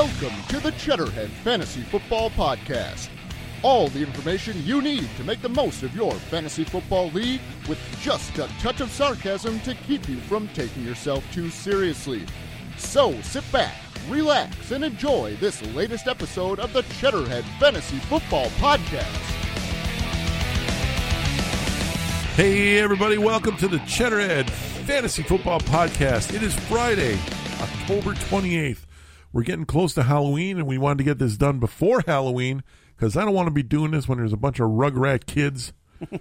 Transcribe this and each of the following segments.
Welcome to the Cheddarhead Fantasy Football Podcast. All the information you need to make the most of your fantasy football league with just a touch of sarcasm to keep you from taking yourself too seriously. So sit back, relax, and enjoy this latest episode of the Cheddarhead Fantasy Football Podcast. Hey everybody, welcome to the Cheddarhead Fantasy Football Podcast. It is Friday, October 28th. We're getting close to Halloween, and we wanted to get this done before Halloween because I don't want to be doing this when there's a bunch of Rugrat kids,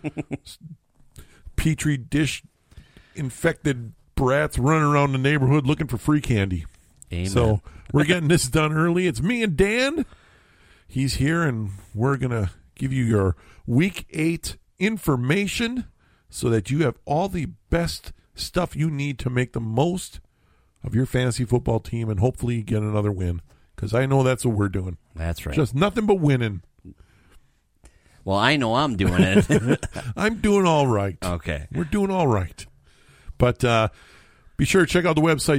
Petri dish infected brats running around the neighborhood looking for free candy. Amen. So we're getting this done early. It's me and Dan. He's here, and we're going to give you your Week 8 information so that you have all the best stuff you need to make the most of your fantasy football team and hopefully get another win, because I know that's what we're doing. That's right. Just nothing but winning. Well, I know I'm doing it. I'm doing all right. Okay. We're doing all right. But be sure to check out the website,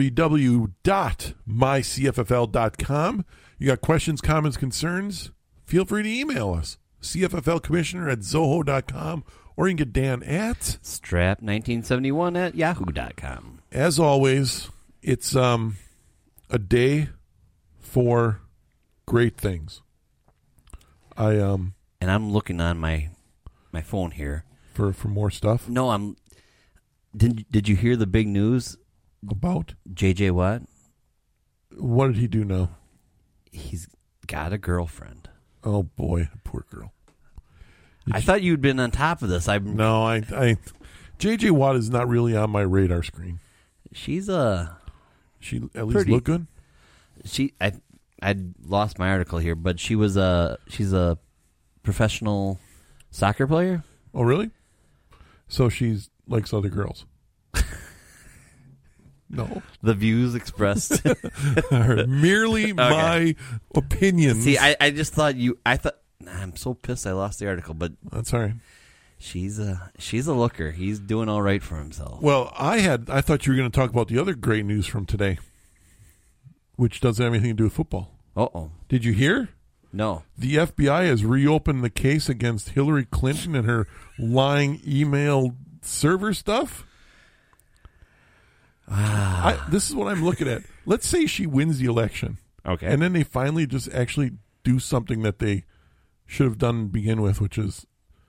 www.mycffl.com. You got questions, comments, concerns? Feel free to email us, cfflcommissioner@zoho.com, or you can get Dan at strap1971@yahoo.com. As always, it's a day for great things. And I'm looking on my phone here for more stuff. No, Did you hear the big news About JJ Watt? What did he do now? He's got a girlfriend. Oh boy, poor girl. I thought you'd been on top of this. No, I JJ Watt is not really on my radar screen. She at least pretty, look good. I lost my article here, but she's a professional soccer player. Oh, really? So she's likes other girls. No. The views expressed are merely my opinions. See, I just thought I'm so pissed I lost the article, but that's all right. She's a looker. He's doing all right for himself. Well, I thought you were going to talk about the other great news from today, which doesn't have anything to do with football. Uh-oh. Did you hear? No. The FBI has reopened the case against Hillary Clinton and her lying email server stuff. This is what I'm looking at. Let's say she wins the election. Okay. And then they finally just actually do something that they should have done to begin with, which is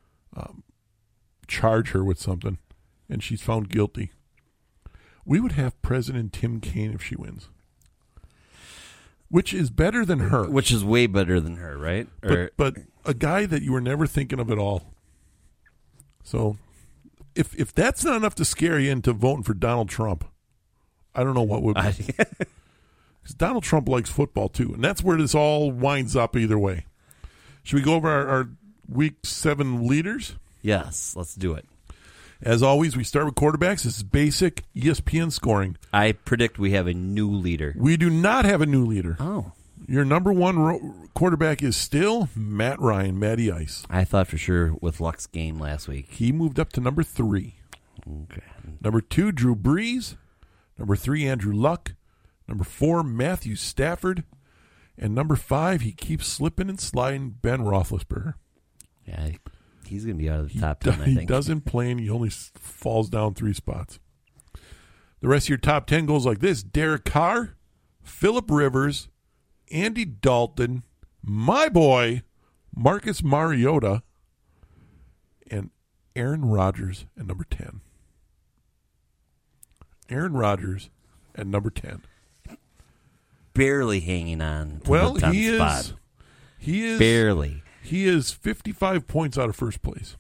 charge her with something, and she's found guilty. We would have President Tim Kaine if she wins, which is better than her. Which is way better than her, right? But a guy that you were never thinking of at all. So if that's not enough to scare you into voting for Donald Trump, I don't know what would be. Because Donald Trump likes football, too, and that's where this all winds up either way. Should we go over our Week 7 leaders? Yes, let's do it. As always, we start with quarterbacks. This is basic ESPN scoring. I predict we have a new leader. We do not have a new leader. Oh. Your number one quarterback is still Matt Ryan, Matty Ice. I thought for sure with Luck's game last week. He moved up to number 3. Okay. Number 2, Drew Brees. Number 3, Andrew Luck. Number 4, Matthew Stafford. And number 5, he keeps slipping and sliding, Ben Roethlisberger. Yeah, he's going to be out of the top 10, I think. He doesn't play, and he only falls down 3 spots. The rest of your top 10 goes like this: Derek Carr, Phillip Rivers, Andy Dalton, my boy, Marcus Mariota, and Aaron Rodgers at number 10. Aaron Rodgers at number 10. Barely hanging on to the 10th spot. He is barely. He is 55 points out of first place.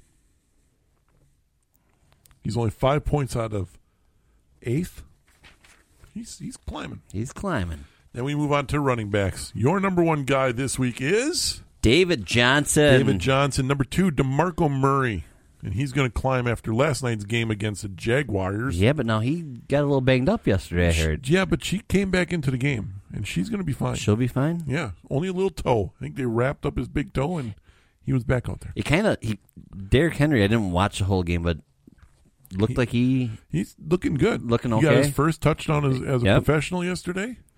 He's only 5 points out of 8th. He's climbing. He's climbing. Then we move on to running backs. Your number 1 guy this week is David Johnson. David Johnson. Number 2, DeMarco Murray. And he's going to climb after last night's game against the Jaguars. Yeah, but now he got a little banged up yesterday, I heard. Yeah, but she came back into the game, and she's going to be fine. She'll be fine? Yeah, only a little toe. I think they wrapped up his big toe, and he was back out there. Derrick Henry, I didn't watch the whole game, but looked like he's looking good. Looking okay. He got his first touchdown as a professional yesterday.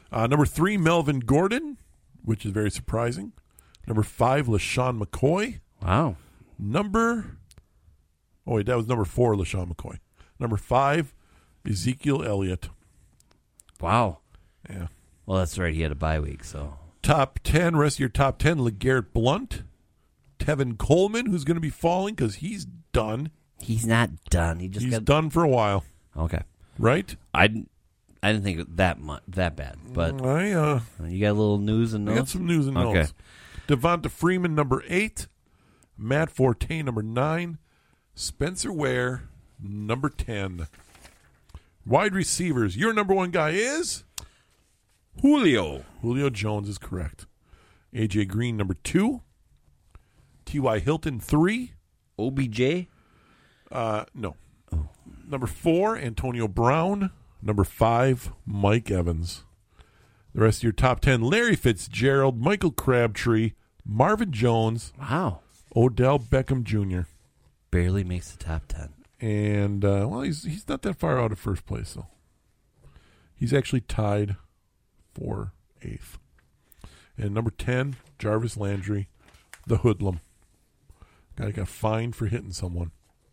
Number 3, Melvin Gordon, which is very surprising. Number 5, LaShawn McCoy. Wow. That was number 4, LaShawn McCoy. Number 5, Ezekiel Elliott. Wow. Yeah. Well, that's right. He had a bye week, so. Top 10, rest of your top 10, LeGarrette Blount. Tevin Coleman, who's going to be falling because he's done. He's not done. He's done for a while. Okay. Right? I didn't think it that bad, but you got a little news and notes? I got some news and notes. Devonta Freeman, number 8. Matt Forte, number 9. Spencer Ware, number 10. Wide receivers, your number 1 guy is? Julio. Julio Jones is correct. A.J. Green, number 2. T.Y. Hilton, 3. OBJ? No. Oh. Number 4, Antonio Brown. Number 5, Mike Evans. The rest of your top 10, Larry Fitzgerald, Michael Crabtree, Marvin Jones. Wow. Odell Beckham Jr. Barely makes the top 10. And, he's not that far out of first place, though. He's actually tied for 8th. And number 10, Jarvis Landry, the hoodlum. Guy got fined for hitting someone.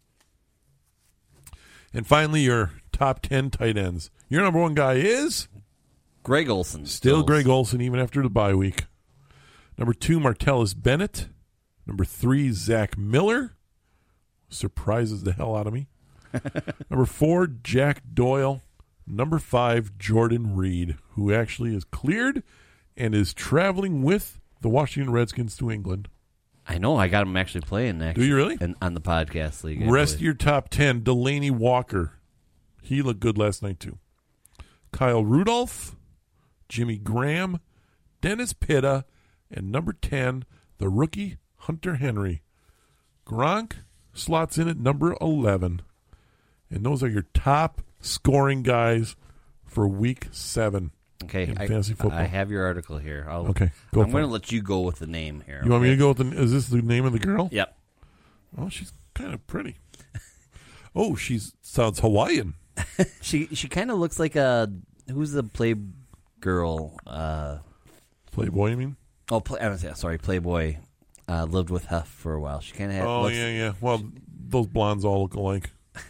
And finally, your top 10 tight ends. Your number 1 guy is? Greg Olsen. Still Greg Olsen, even after the bye week. Number 2, Martellus Bennett. Number 3, Zach Miller. Surprises the hell out of me. Number 4, Jack Doyle. Number 5, Jordan Reed, who actually is cleared and is traveling with the Washington Redskins to England. I know. I got him actually playing next. Do you really? And on the podcast league. Rest of your top 10, Delaney Walker. He looked good last night, too. Kyle Rudolph, Jimmy Graham, Dennis Pitta, and number 10, the rookie Hunter Henry. Gronk slots in at number 11. And those are your top scoring guys for week 7. Okay, in fantasy football. I have your article here. Okay, go. I'm going to let you go with the name here. You want me to go with is this the name of the girl? Yep. Oh, she's kind of pretty. Oh, sounds Hawaiian. She kind of looks like who's the Playgirl? Playboy, you mean? Oh, Playboy. Lived with Huff for a while. She kind of had. Oh, yeah. Well, those blondes all look alike.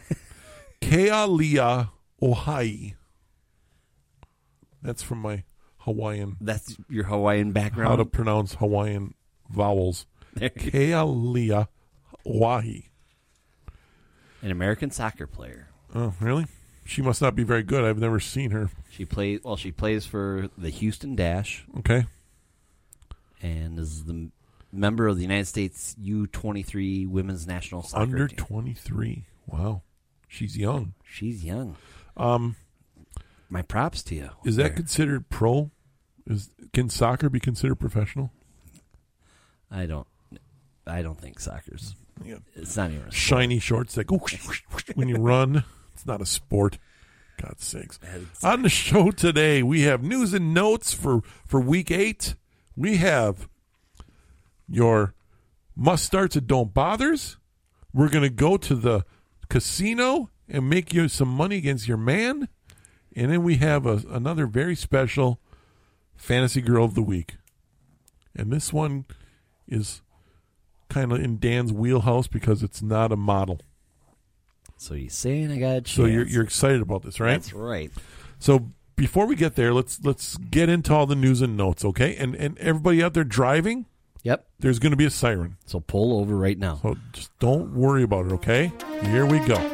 Kealia Ohai. That's from my Hawaiian. That's your Hawaiian background? How to pronounce Hawaiian vowels. Kealia Ohai. An American soccer player. Oh, really? She must not be very good. I've never seen her. She plays for the Houston Dash. Okay. And is the member of the United States U-23 women's national soccer Under team. 23. Wow. She's young. She's young. My props to you. Is that considered pro? Can soccer be considered professional? I don't think soccer's. Yeah. It's not even a sport. Shiny shorts that go when you run. It's not a sport. God's sakes. On the show today, we have news and notes for week 8. We have your must-starts and don't bothers. We're going to go to the casino and make you some money against your man. And then we have another very special Fantasy Girl of the Week. And this one is kind of in Dan's wheelhouse because it's not a model. So you're saying I got a chance. So you're excited about this, right? That's right. So before we get there, let's get into all the news and notes, okay? And everybody out there driving, yep, there's going to be a siren. So pull over right now. So just don't worry about it, okay? Here we go.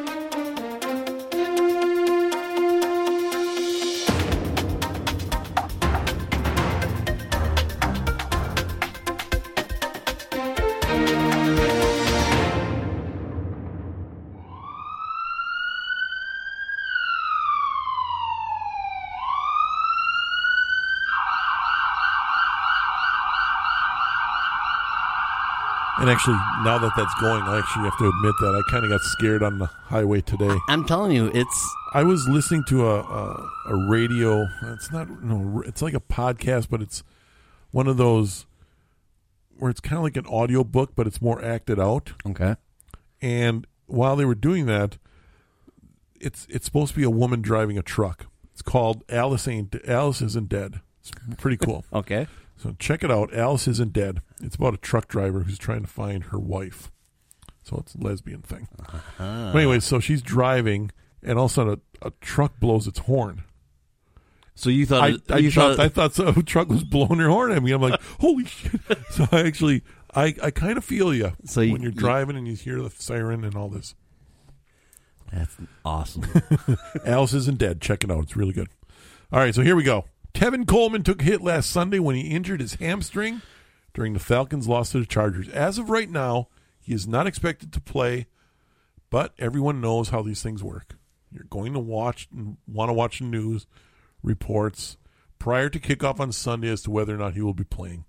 And actually, now that that's going, I actually have to admit that I kind of got scared on the highway today. I'm telling you, I was listening to a radio. It's like a podcast, but it's one of those where it's kind of like an audio book, but it's more acted out. Okay. And while they were doing that, it's supposed to be a woman driving a truck, It's called Alice Isn't Dead. It's pretty cool. Okay. So check it out. Alice Isn't Dead. It's about a truck driver who's trying to find her wife. So it's a lesbian thing. But anyway, so she's driving, and all of a sudden a truck blows its horn. So you thought I jumped. I thought a truck was blowing her horn at me. I'm like, holy shit. So I kind of feel you when you're driving and you hear the siren and all this. That's awesome. Alice Isn't Dead. Check it out. It's really good. All right, so here we go. Tevin Coleman took a hit last Sunday when he injured his hamstring during the Falcons' loss to the Chargers. As of right now, he is not expected to play, but everyone knows how these things work. You're going to watch and want to watch the news reports prior to kickoff on Sunday as to whether or not he will be playing.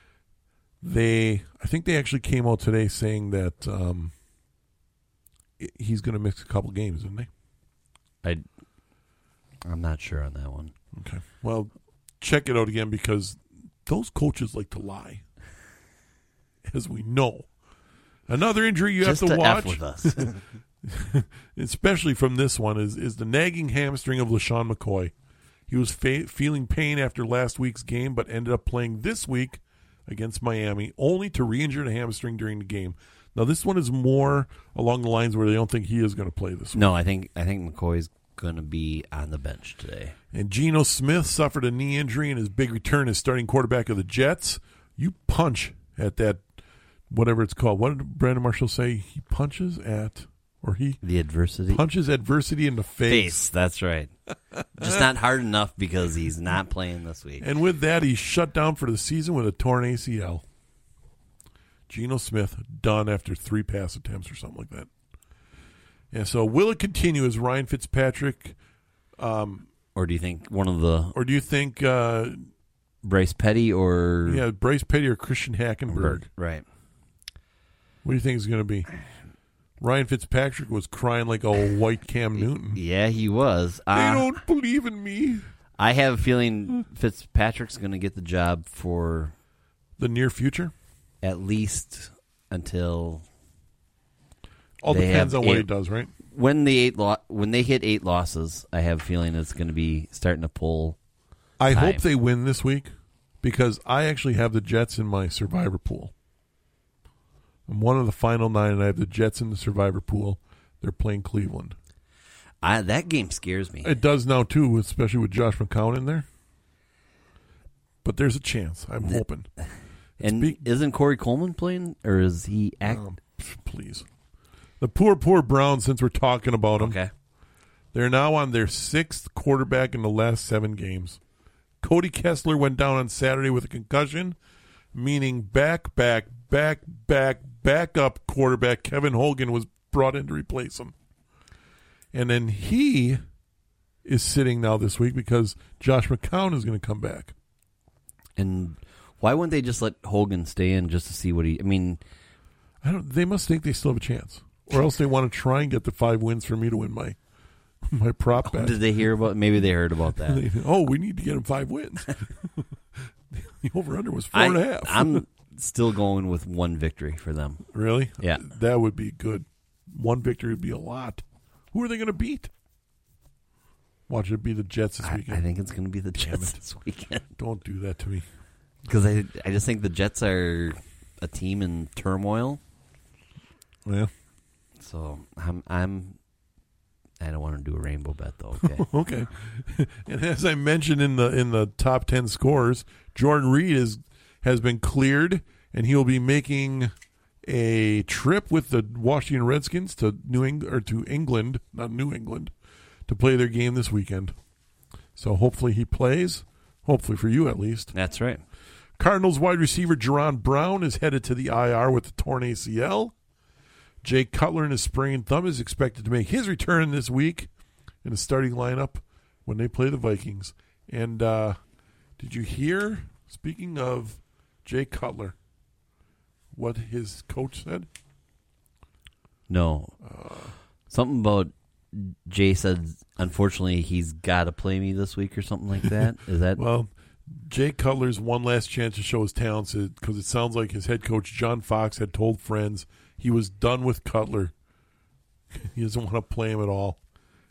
I think they actually came out today saying that he's going to miss a couple games, isn't they? I'm not sure on that one. Okay. Well, check it out again because those coaches like to lie, as we know. Another injury you Just have to watch, F with us. especially from this one, is the nagging hamstring of LaShawn McCoy. He was feeling pain after last week's game, but ended up playing this week against Miami, only to re-injure the hamstring during the game. Now, this one is more along the lines where they don't think he is going to play this week. No, I think McCoy's going to be on the bench today. And Geno Smith suffered a knee injury in his big return as starting quarterback of the Jets. You punch at that, whatever it's called. What did Brandon Marshall say? He punches at, or he the adversity punches adversity in the face. That's right. Just not hard enough because he's not playing this week. And with that, he's shut down for the season with a torn ACL. Geno Smith done after 3 pass attempts or something like that. And so will it continue as Ryan Fitzpatrick? Or do you think one of the... Or do you think... Bryce Petty or... Yeah, Bryce Petty or Christian Hackenberg. Right. What do you think it's going to be? Ryan Fitzpatrick was crying like a white Cam Newton. Yeah, he was. They don't believe in me. I have a feeling Fitzpatrick's going to get the job for... The near future? At least until... All depends on what he does, right? When they hit 8 losses, I have a feeling it's going to be starting to pull. I hope they win this week because I actually have the Jets in my survivor pool. I'm one of the final 9, and I have the Jets in the survivor pool. They're playing Cleveland. That game scares me. It does now, too, especially with Josh McCown in there. But there's a chance. I'm hoping. And isn't Corey Coleman playing, or is he please. The poor Browns, since we're talking about them. Okay. They're now on their 6th quarterback in the last 7 games. Cody Kessler went down on Saturday with a concussion, meaning backup quarterback Kevin Hogan was brought in to replace him. And then he is sitting now this week because Josh McCown is going to come back. And why wouldn't they just let Hogan stay in just to see what he... I mean... They must think they still have a chance. Or else they want to try and get the 5 wins for me to win my prop bet. Did they hear about? Maybe they heard about that. We need to get him 5 wins. The over/under was 4.5. I'm still going with 1 victory for them. Really? Yeah, that would be good. 1 victory would be a lot. Who are they going to beat? Watch it be the Jets this weekend. I think it's going to be the Jets this weekend. Don't do that to me. Because I just think the Jets are a team in turmoil. Yeah. So I don't want to do a rainbow bet though. Okay. Okay. And as I mentioned in the top 10 scores, Jordan Reed has been cleared, and he will be making a trip with the Washington Redskins to England, not New England, to play their game this weekend. So hopefully he plays. Hopefully for you at least. That's right. Cardinals wide receiver Jerron Brown is headed to the IR with a torn ACL. Jay Cutler and his sprained thumb is expected to make his return this week in the starting lineup when they play the Vikings. And did you hear, speaking of Jay Cutler, what his coach said? No. Something about Jay said, unfortunately, he's got to play me this week or something like that. Is that... Well, Jay Cutler's one last chance to show his talents because it sounds like his head coach, John Fox, had told friends he was done with Cutler. He doesn't want to play him at all.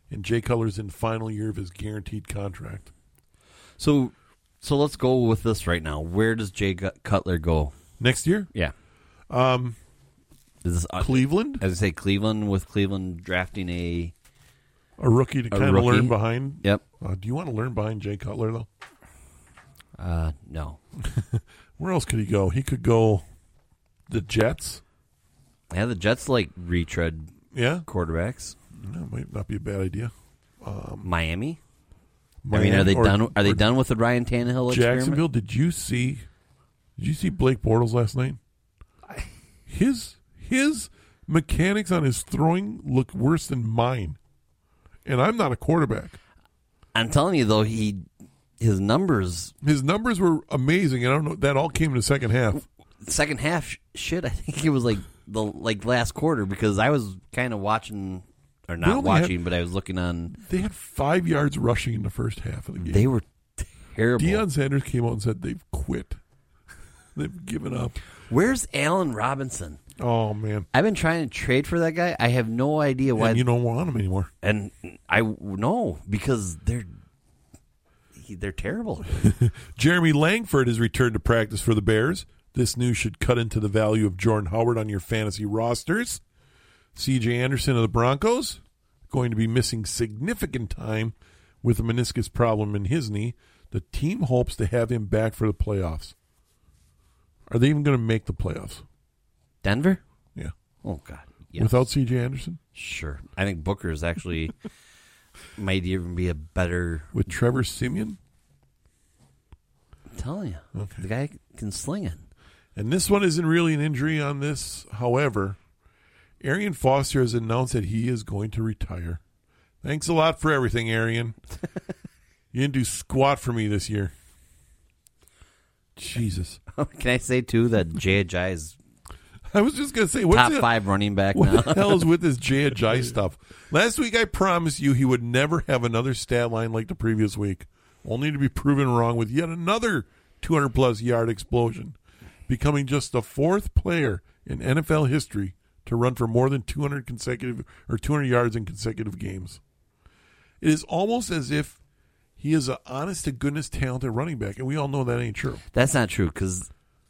and Jay Cutler's in final year of his guaranteed contract. So let's go with this right now. Where does Jay Cutler go Next year? Yeah. Is this, Cleveland? As I say, Cleveland, with Cleveland drafting a rookie to kind of learn behind. Yep. Do you want to learn behind Jay Cutler, though? No. Where else could he go? He could go the Jets. Yeah, the Jets like retread quarterbacks. That might not be a bad idea. Miami. I mean, are they done? Are they done with the Ryan Tannehill Jacksonville? experiment? Did you see Blake Bortles last night? His mechanics on his throwing look worse than mine, and I'm not a quarterback. I'm telling you though, his numbers were amazing, and I don't know, that all came in the second half. Second half shit. I think it was like the last quarter, because I was kind of watching, or not watching, but I was looking on. They had 5 yards rushing in the first half of the game. They were terrible. Deion Sanders came out and said they've quit. They've given up. Where's Allen Robinson? Oh, man. I've been trying to trade for that guy. I have no idea why. And you don't want him anymore. And I know, because they're terrible. Jeremy Langford has returned to practice for the Bears. This news should cut into the value of Jordan Howard on your fantasy rosters. C.J. Anderson of the Broncos going to be missing significant time with a meniscus problem in his knee. The team hopes to have him back for the playoffs. Are they even going to make the playoffs? Denver? Yeah. Oh, God. Yes. Without C.J. Anderson? Sure. I think Booker is actually might even be a better... With Trevor Siemian? I'm telling you. Okay. The guy can sling it. And this one isn't really an injury on this. However, Arian Foster has announced that he is going to retire. Thanks a lot for everything, Arian. You didn't do squat for me this year. Jesus. Can I say, too, that Jay Ajayi is... I was just going to say, top 5 running back now. What the hell is with this Jay Ajayi stuff? Last week I promised you he would never have another stat line like the previous week, only to be proven wrong with yet another 200-plus yard explosion, becoming just the 4th player in NFL history to run for more than 200 yards in consecutive games. It is almost as if he is an honest-to-goodness talented running back, and we all know that ain't true. That's not true, because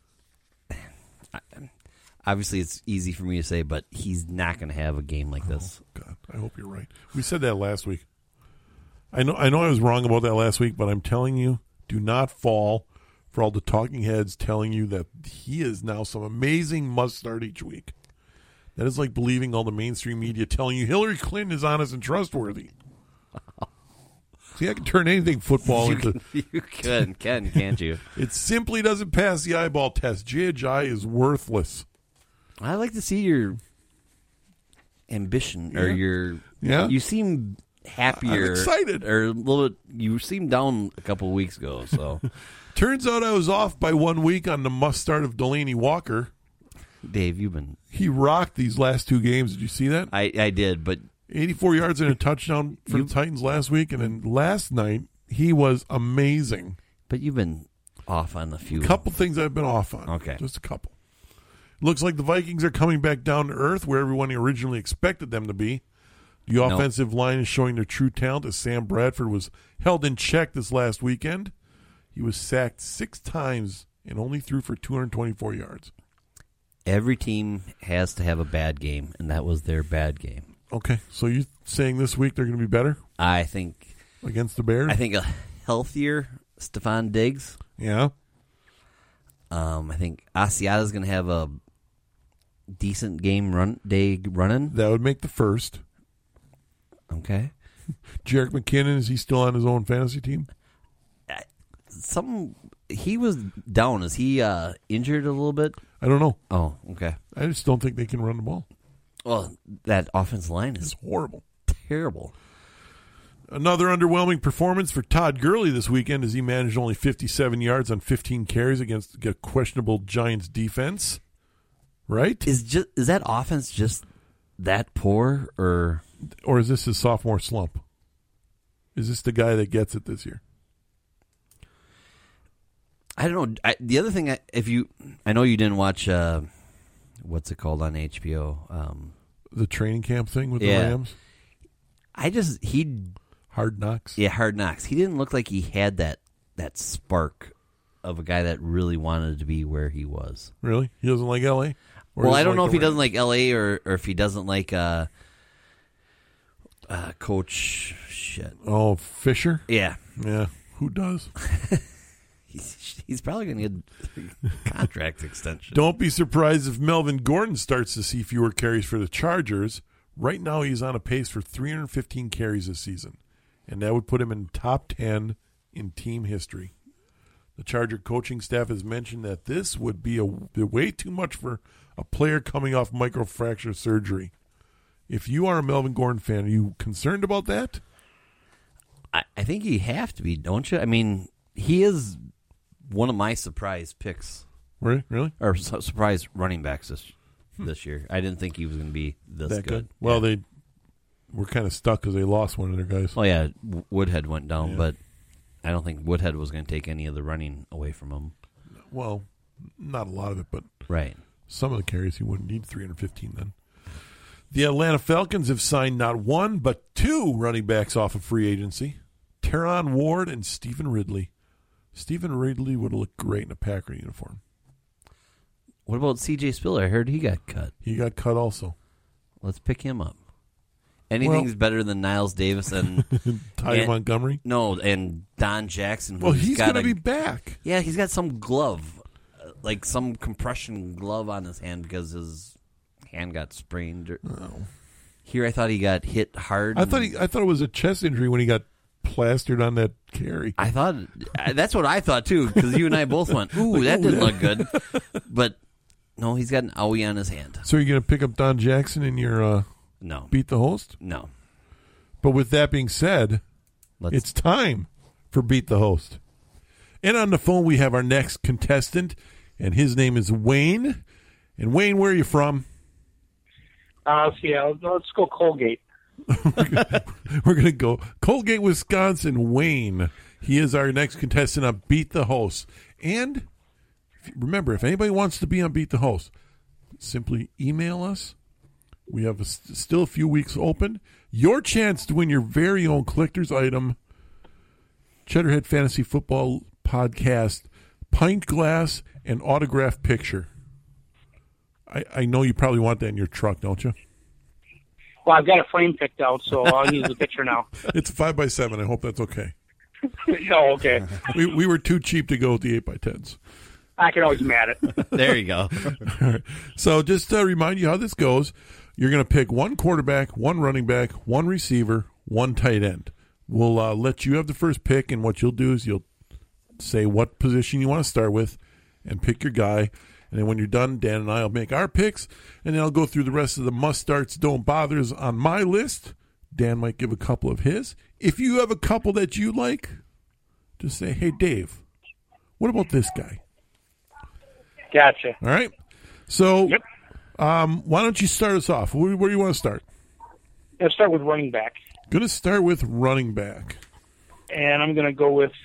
obviously it's easy for me to say, but he's not going to have a game like this. God, I hope you're right. We said that last week. I know I was wrong about that last week, but I'm telling you, do not fall for all the talking heads telling you that he is now some amazing must start each week. That is like believing all the mainstream media telling you Hillary Clinton is honest and trustworthy. See, I can turn anything football into... You can, can't you? It simply doesn't pass the eyeball test. Jay Ajayi is worthless. I like to see your ambition, or your... Yeah. You seem happier. I'm excited. Or a little bit... You seemed down a couple of weeks ago, so... Turns out I was off by 1 week on the must start of Delaney Walker. Dave, you've been... He rocked these last 2 games. Did you see that? I did, but... 84 yards and a touchdown for the Titans last week, and then last night he was amazing. But you've been off on a few. A couple things I've been off on. Okay. Just a couple. Looks like the Vikings are coming back down to earth where everyone originally expected them to be. The offensive line is showing their true talent as Sam Bradford was held in check this last weekend. He was sacked 6 times and only threw for 224 yards. Every team has to have a bad game, and that was their bad game. Okay, so you're saying this week they're going to be better? I think. Against the Bears? I think a healthier Stephon Diggs. Yeah. I think Asiata's going to have a decent day running. That would make the first. Okay. Jerick McKinnon, is he still on his own fantasy team? He was down. Is he injured a little bit? I don't know. Oh, okay. I just don't think they can run the ball. Well, that offensive line is horrible. Terrible. Another underwhelming performance for Todd Gurley this weekend as he managed only 57 yards on 15 carries against a questionable Giants defense. Right? Is that offense just that poor, or is this his sophomore slump? Is this the guy that gets it this year? I don't know. The other thing, I know you didn't watch, what's it called on HBO? The training camp thing with the Rams? Hard Knocks. Yeah, Hard Knocks. He didn't look like he had that spark of a guy that really wanted to be where he was. Really? He doesn't like L.A.? Well, I don't know if he doesn't like L.A. or if he doesn't like Coach shit. Oh, Fisher? Yeah. Yeah. Who does? He's probably going to get a contract extension. Don't be surprised if Melvin Gordon starts to see fewer carries for the Chargers. Right now, he's on a pace for 315 carries this season, and that would put him in top 10 in team history. The Charger coaching staff has mentioned that this would be way too much for a player coming off microfracture surgery. If you are a Melvin Gordon fan, are you concerned about that? I think you have to be, don't you? I mean, he is one of my surprise picks. Really? Or surprise running backs this year. I didn't think he was going to be this good. Well, they were kind of stuck because they lost one of their guys. Oh, yeah, Woodhead went down, Yeah. but I don't think Woodhead was going to take any of the running away from him. Well, not a lot of it, but Right. some of the carries he wouldn't need 315 then. The Atlanta Falcons have signed not one, but two running backs off of free agency. Teron Ward and Stephen Ridley. Stephen Ridley would have looked great in a Packer uniform. What about C.J. Spiller? I heard he got cut. He got cut also. Let's pick him up. Anything's better than Niles Davis and Ty Montgomery? No, and Don Jackson. Well, he's going to be back. Yeah, he's got some glove, like some compression glove on his hand because his hand got sprained. Oh. Here, I thought he got hit hard. I thought it was a chest injury when he got plastered on that carry. I thought that's what I thought too, because you and I both went, "Ooh, that didn't look good." But no, he's got an owie on his hand. So you're going to pick up Don Jackson in your No, beat the host? no. But with that being said, it's time for Beat the Host. And on the phone, we have our next contestant, and his name is Wayne. And Wayne, where are you from? Let's go Colgate. We're going to go Colgate, Wisconsin. Wayne. He is our next contestant on Beat the Host. And remember, if anybody wants to be on Beat the Host, simply email us. We have still a few weeks open. Your chance to win your very own collector's item, Cheddarhead Fantasy Football Podcast, pint glass, and autographed picture. I know you probably want that in your truck, don't you? Well, I've got a frame picked out, so I'll use the picture now. It's a 5x7. I hope that's okay. Oh, okay. We were too cheap to go with the 8x10s. I can always mat it. There you go. All right. So just to remind you how this goes, you're going to pick one quarterback, one running back, one receiver, one tight end. We'll let you have the first pick, and what you'll do is you'll say what position you want to start with and pick your guy. And then when you're done, Dan and I will make our picks, and then I'll go through the rest of the must-starts, don't-bothers on my list. Dan might give a couple of his. If you have a couple that you like, just say, hey, Dave, what about this guy? Gotcha. All right. So Yep. why don't you start us off? Where do you want to start? Let's start with running back. Going to start with running back. And I'm going to go with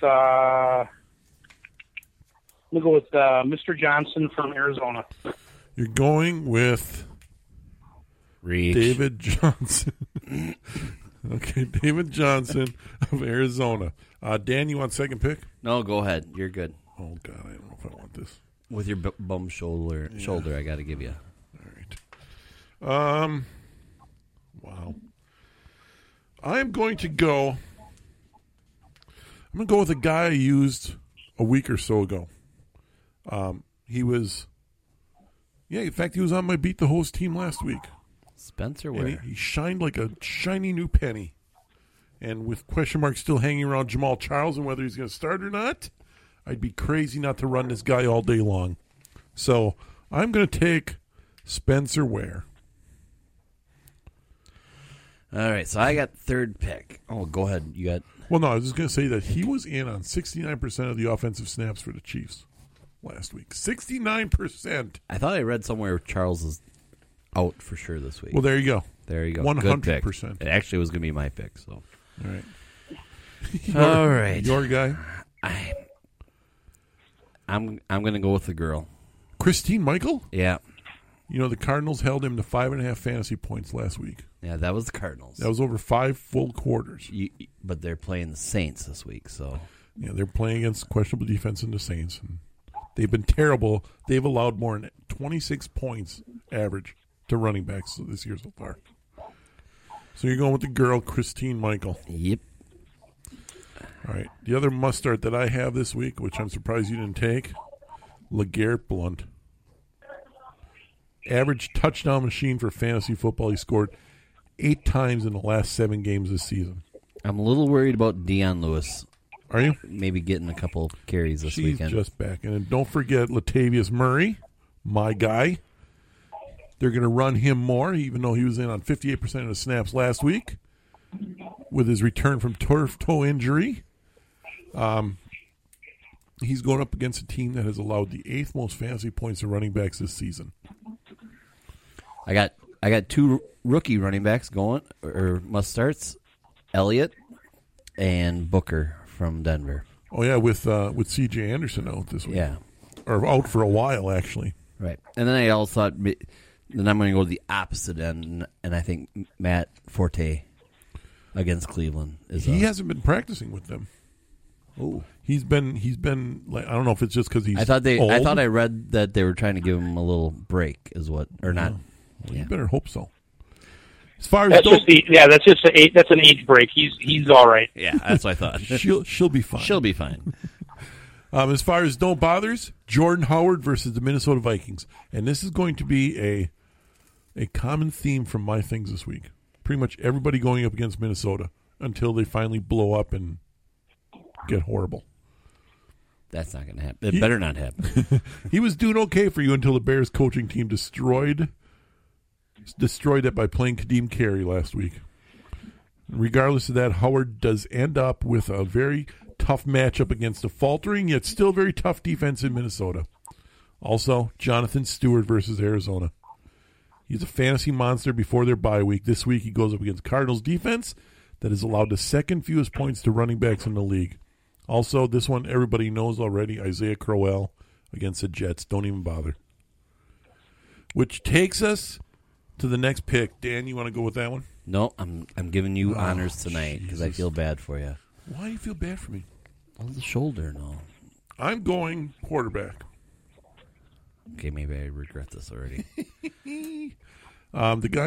Mr. Johnson from Arizona. You're going with Reach. David Johnson. Okay, David Johnson of Arizona. Dan, you want second pick? No, go ahead. You're good. Oh, God, I don't know if I want this. With your bum shoulder, I got to give you. All right. Wow. I'm going to go with a guy I used a week or so ago. He was, in fact, he was on my Beat the Host team last week. Spencer And Ware. he shined like a shiny new penny. And with question marks still hanging around Jamal Charles and whether he's going to start or not, I'd be crazy not to run this guy all day long. So I'm going to take Spencer Ware. All right, so I got third pick. Oh, go ahead. You got. Well, no, I was just going to say that he was in on 69% of the offensive snaps for the Chiefs last week. 69%. I thought I read somewhere Charles is out for sure this week. Well, there you go. There you go. 100%. It actually was going to be my pick. So. All right. All right. Your guy? I'm going to go with the girl. Christine Michael? Yeah. You know, the Cardinals held him to 5.5 fantasy points last week. Yeah, that was the Cardinals. That was over 5 full quarters. But they're playing the Saints this week, so. Yeah, they're playing against questionable defense in the Saints. And they've been terrible. They've allowed more than 26 points average to running backs this year so far. So you're going with the girl, Christine Michael. Yep. All right. The other must-start that I have this week, which I'm surprised you didn't take, LeGarrette Blount. Average touchdown machine for fantasy football. He scored 8 times in the last 7 games this season. I'm a little worried about Deion Lewis. Are you? Maybe getting a couple carries this weekend. She's just back. And don't forget Latavius Murray, my guy. They're going to run him more, even though he was in on 58% of the snaps last week with his return from turf toe injury. He's going up against a team that has allowed the 8th most fantasy points to running backs this season. I got 2 rookie running backs going, or must starts, Elliott and Booker from Denver. Oh yeah, with C.J. Anderson out this week. Yeah, or out for a while actually. Right. And then I also thought, then I'm going to go to the opposite end, and I think Matt Forte against Cleveland is. He hasn't been practicing with them. Oh, he's been like, I don't know if it's just because he's. I thought old. I read that they were trying to give him a little break, is what, or not. Well, yeah. You better hope so. As far as that's an age break. He's all right. Yeah, that's what I thought. she'll be fine. She'll be fine. As far as don't bothers, Jordan Howard versus the Minnesota Vikings, and this is going to be a common theme from my things this week. Pretty much everybody going up against Minnesota until they finally blow up and get horrible. That's not going to happen. It better not happen. He was doing okay for you until the Bears coaching team destroyed it by playing Kadeem Carey last week. Regardless of that, Howard does end up with a very tough matchup against a faltering yet still very tough defense in Minnesota. Also, Jonathan Stewart versus Arizona. He's a fantasy monster before their bye week. This week he goes up against Cardinals defense that has allowed the second fewest points to running backs in the league. Also, this one everybody knows already, Isaiah Crowell against the Jets. Don't even bother. Which takes us to the next pick. Dan, you want to go with that one? No, I'm giving you honors tonight because I feel bad for you. Why do you feel bad for me? Oh, the shoulder, no. I'm going quarterback. Okay, maybe I regret this already. The guy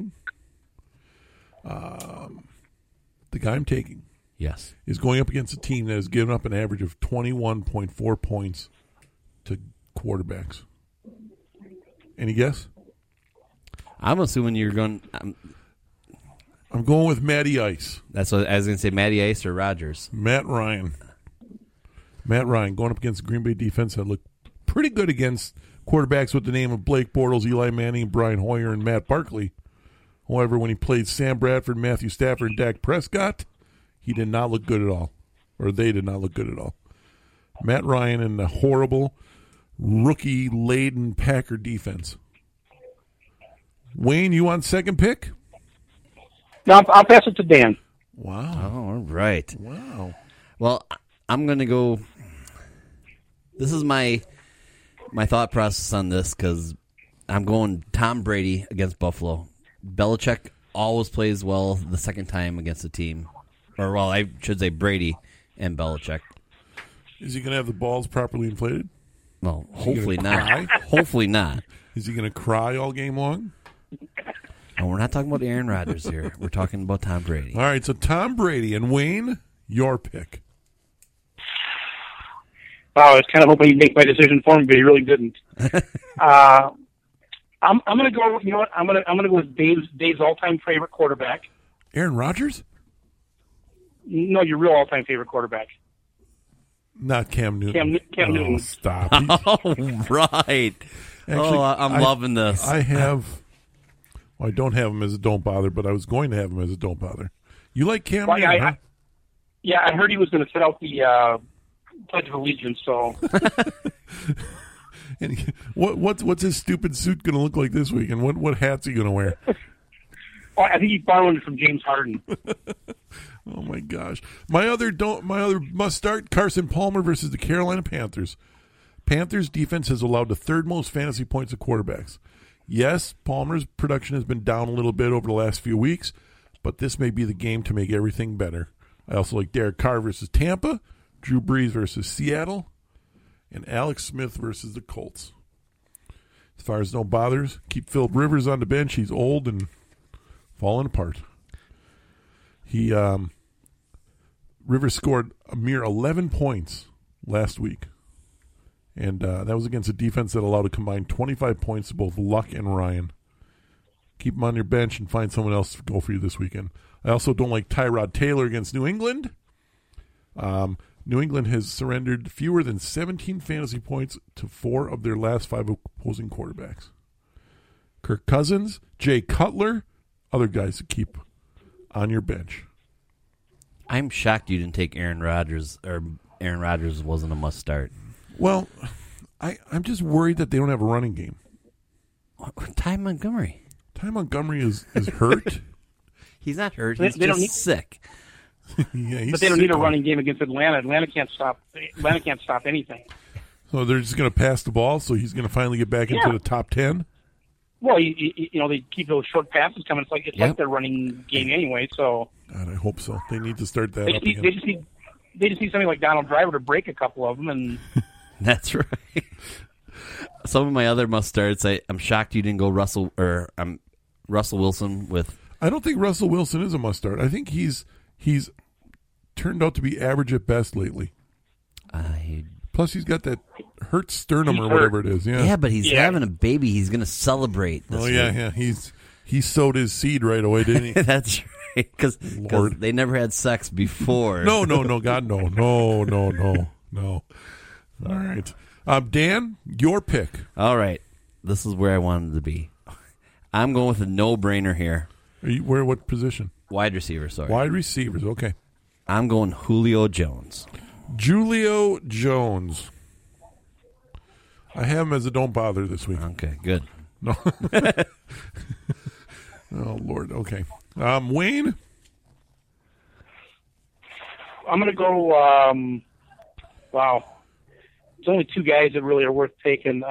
I'm taking Yes. is going up against a team that has given up an average of 21.4 points to quarterbacks. Any guess? I'm assuming you're going. I'm going with Matty Ice. That's what I was going to say. Matty Ice or Rodgers. Matt Ryan going up against the Green Bay defense that looked pretty good against quarterbacks with the name of Blake Bortles, Eli Manning, Brian Hoyer, and Matt Barkley. However, when he played Sam Bradford, Matthew Stafford, and Dak Prescott, he did not look good at all. Or they did not look good at all. Matt Ryan and the horrible, rookie-laden Packer defense. Wayne, you want second pick? No, I'll pass it to Dan. Wow. Oh, all right. Wow. Well, I'm going to go. This is my thought process on this because I'm going Tom Brady against Buffalo. Belichick always plays well the second time against the team. Or, well, I should say Brady and Belichick. Is he going to have the balls properly inflated? Well, hopefully not. cry? Hopefully not. Is he going to cry all game long? No, we're not talking about Aaron Rodgers here. We're talking about Tom Brady. All right, so Tom Brady and Wayne, your pick. Wow, I was kind of hoping he'd make my decision for me, but he really didn't. I'm going to go. You know what? I'm going to go with Dave's all-time favorite quarterback. Aaron Rodgers? No, your real all-time favorite quarterback. Not Cam Newton. Cam Newton. Stop. Oh, right. Actually, I'm loving this. I don't have him as a don't bother, but I was going to have him as a don't bother. You like Cam Well, Newton, huh? I heard he was going to set out the Pledge of Allegiance. So, and what's his stupid suit going to look like this week? And what hat's he going to wear? I think he borrowed it from James Harden. Oh my gosh! My other must start: Carson Palmer versus the Carolina Panthers. Panthers defense has allowed the third most fantasy points of quarterbacks. Yes, Palmer's production has been down a little bit over the last few weeks, but this may be the game to make everything better. I also like Derek Carr versus Tampa, Drew Brees versus Seattle, and Alex Smith versus the Colts. As far as no bothers, keep Phillip Rivers on the bench. He's old and falling apart. Rivers scored a mere 11 points last week. And that was against a defense that allowed a combined 25 points to both Luck and Ryan. Keep him on your bench and find someone else to go for you this weekend. I also don't like Tyrod Taylor against New England. New England has surrendered fewer than 17 fantasy points to 4 of their last 5 opposing quarterbacks. Kirk Cousins, Jay Cutler, other guys to keep on your bench. I'm shocked you didn't take Aaron Rodgers, or Aaron Rodgers wasn't a must-start. Well, I'm just worried that they don't have a running game. Ty Montgomery. Ty Montgomery is hurt. He's not hurt. He's just sick. Yeah, but they don't need a running game against Atlanta. Atlanta can't stop anything. So they're just going to pass the ball, so he's going to finally get back into the top 10? Well, they keep those short passes coming. It's like their running game anyway. So God, I hope so. They need to start that up again. They just need something like Donald Driver to break a couple of them. And That's right. Some of my other must-starts, I'm shocked you didn't go Russell Wilson with... I don't think Russell Wilson is a must-start. I think he's turned out to be average at best lately. Plus, he's got that hurt sternum or whatever it is. Yeah, but he's having a baby. He's going to celebrate this week. Yeah. He sowed his seed right away, didn't he? That's right. Because they never had sex before. No, God, no. All right. Dan, your pick. All right. This is where I wanted to be. I'm going with a no-brainer here. What position? Wide receiver, sorry. Wide receivers, okay. I'm going Julio Jones. Julio Jones. I have him as a don't bother this week. Okay, good. No. Oh, Lord. Okay. Wayne? I'm going to go, wow. There's only 2 guys that really are worth taking.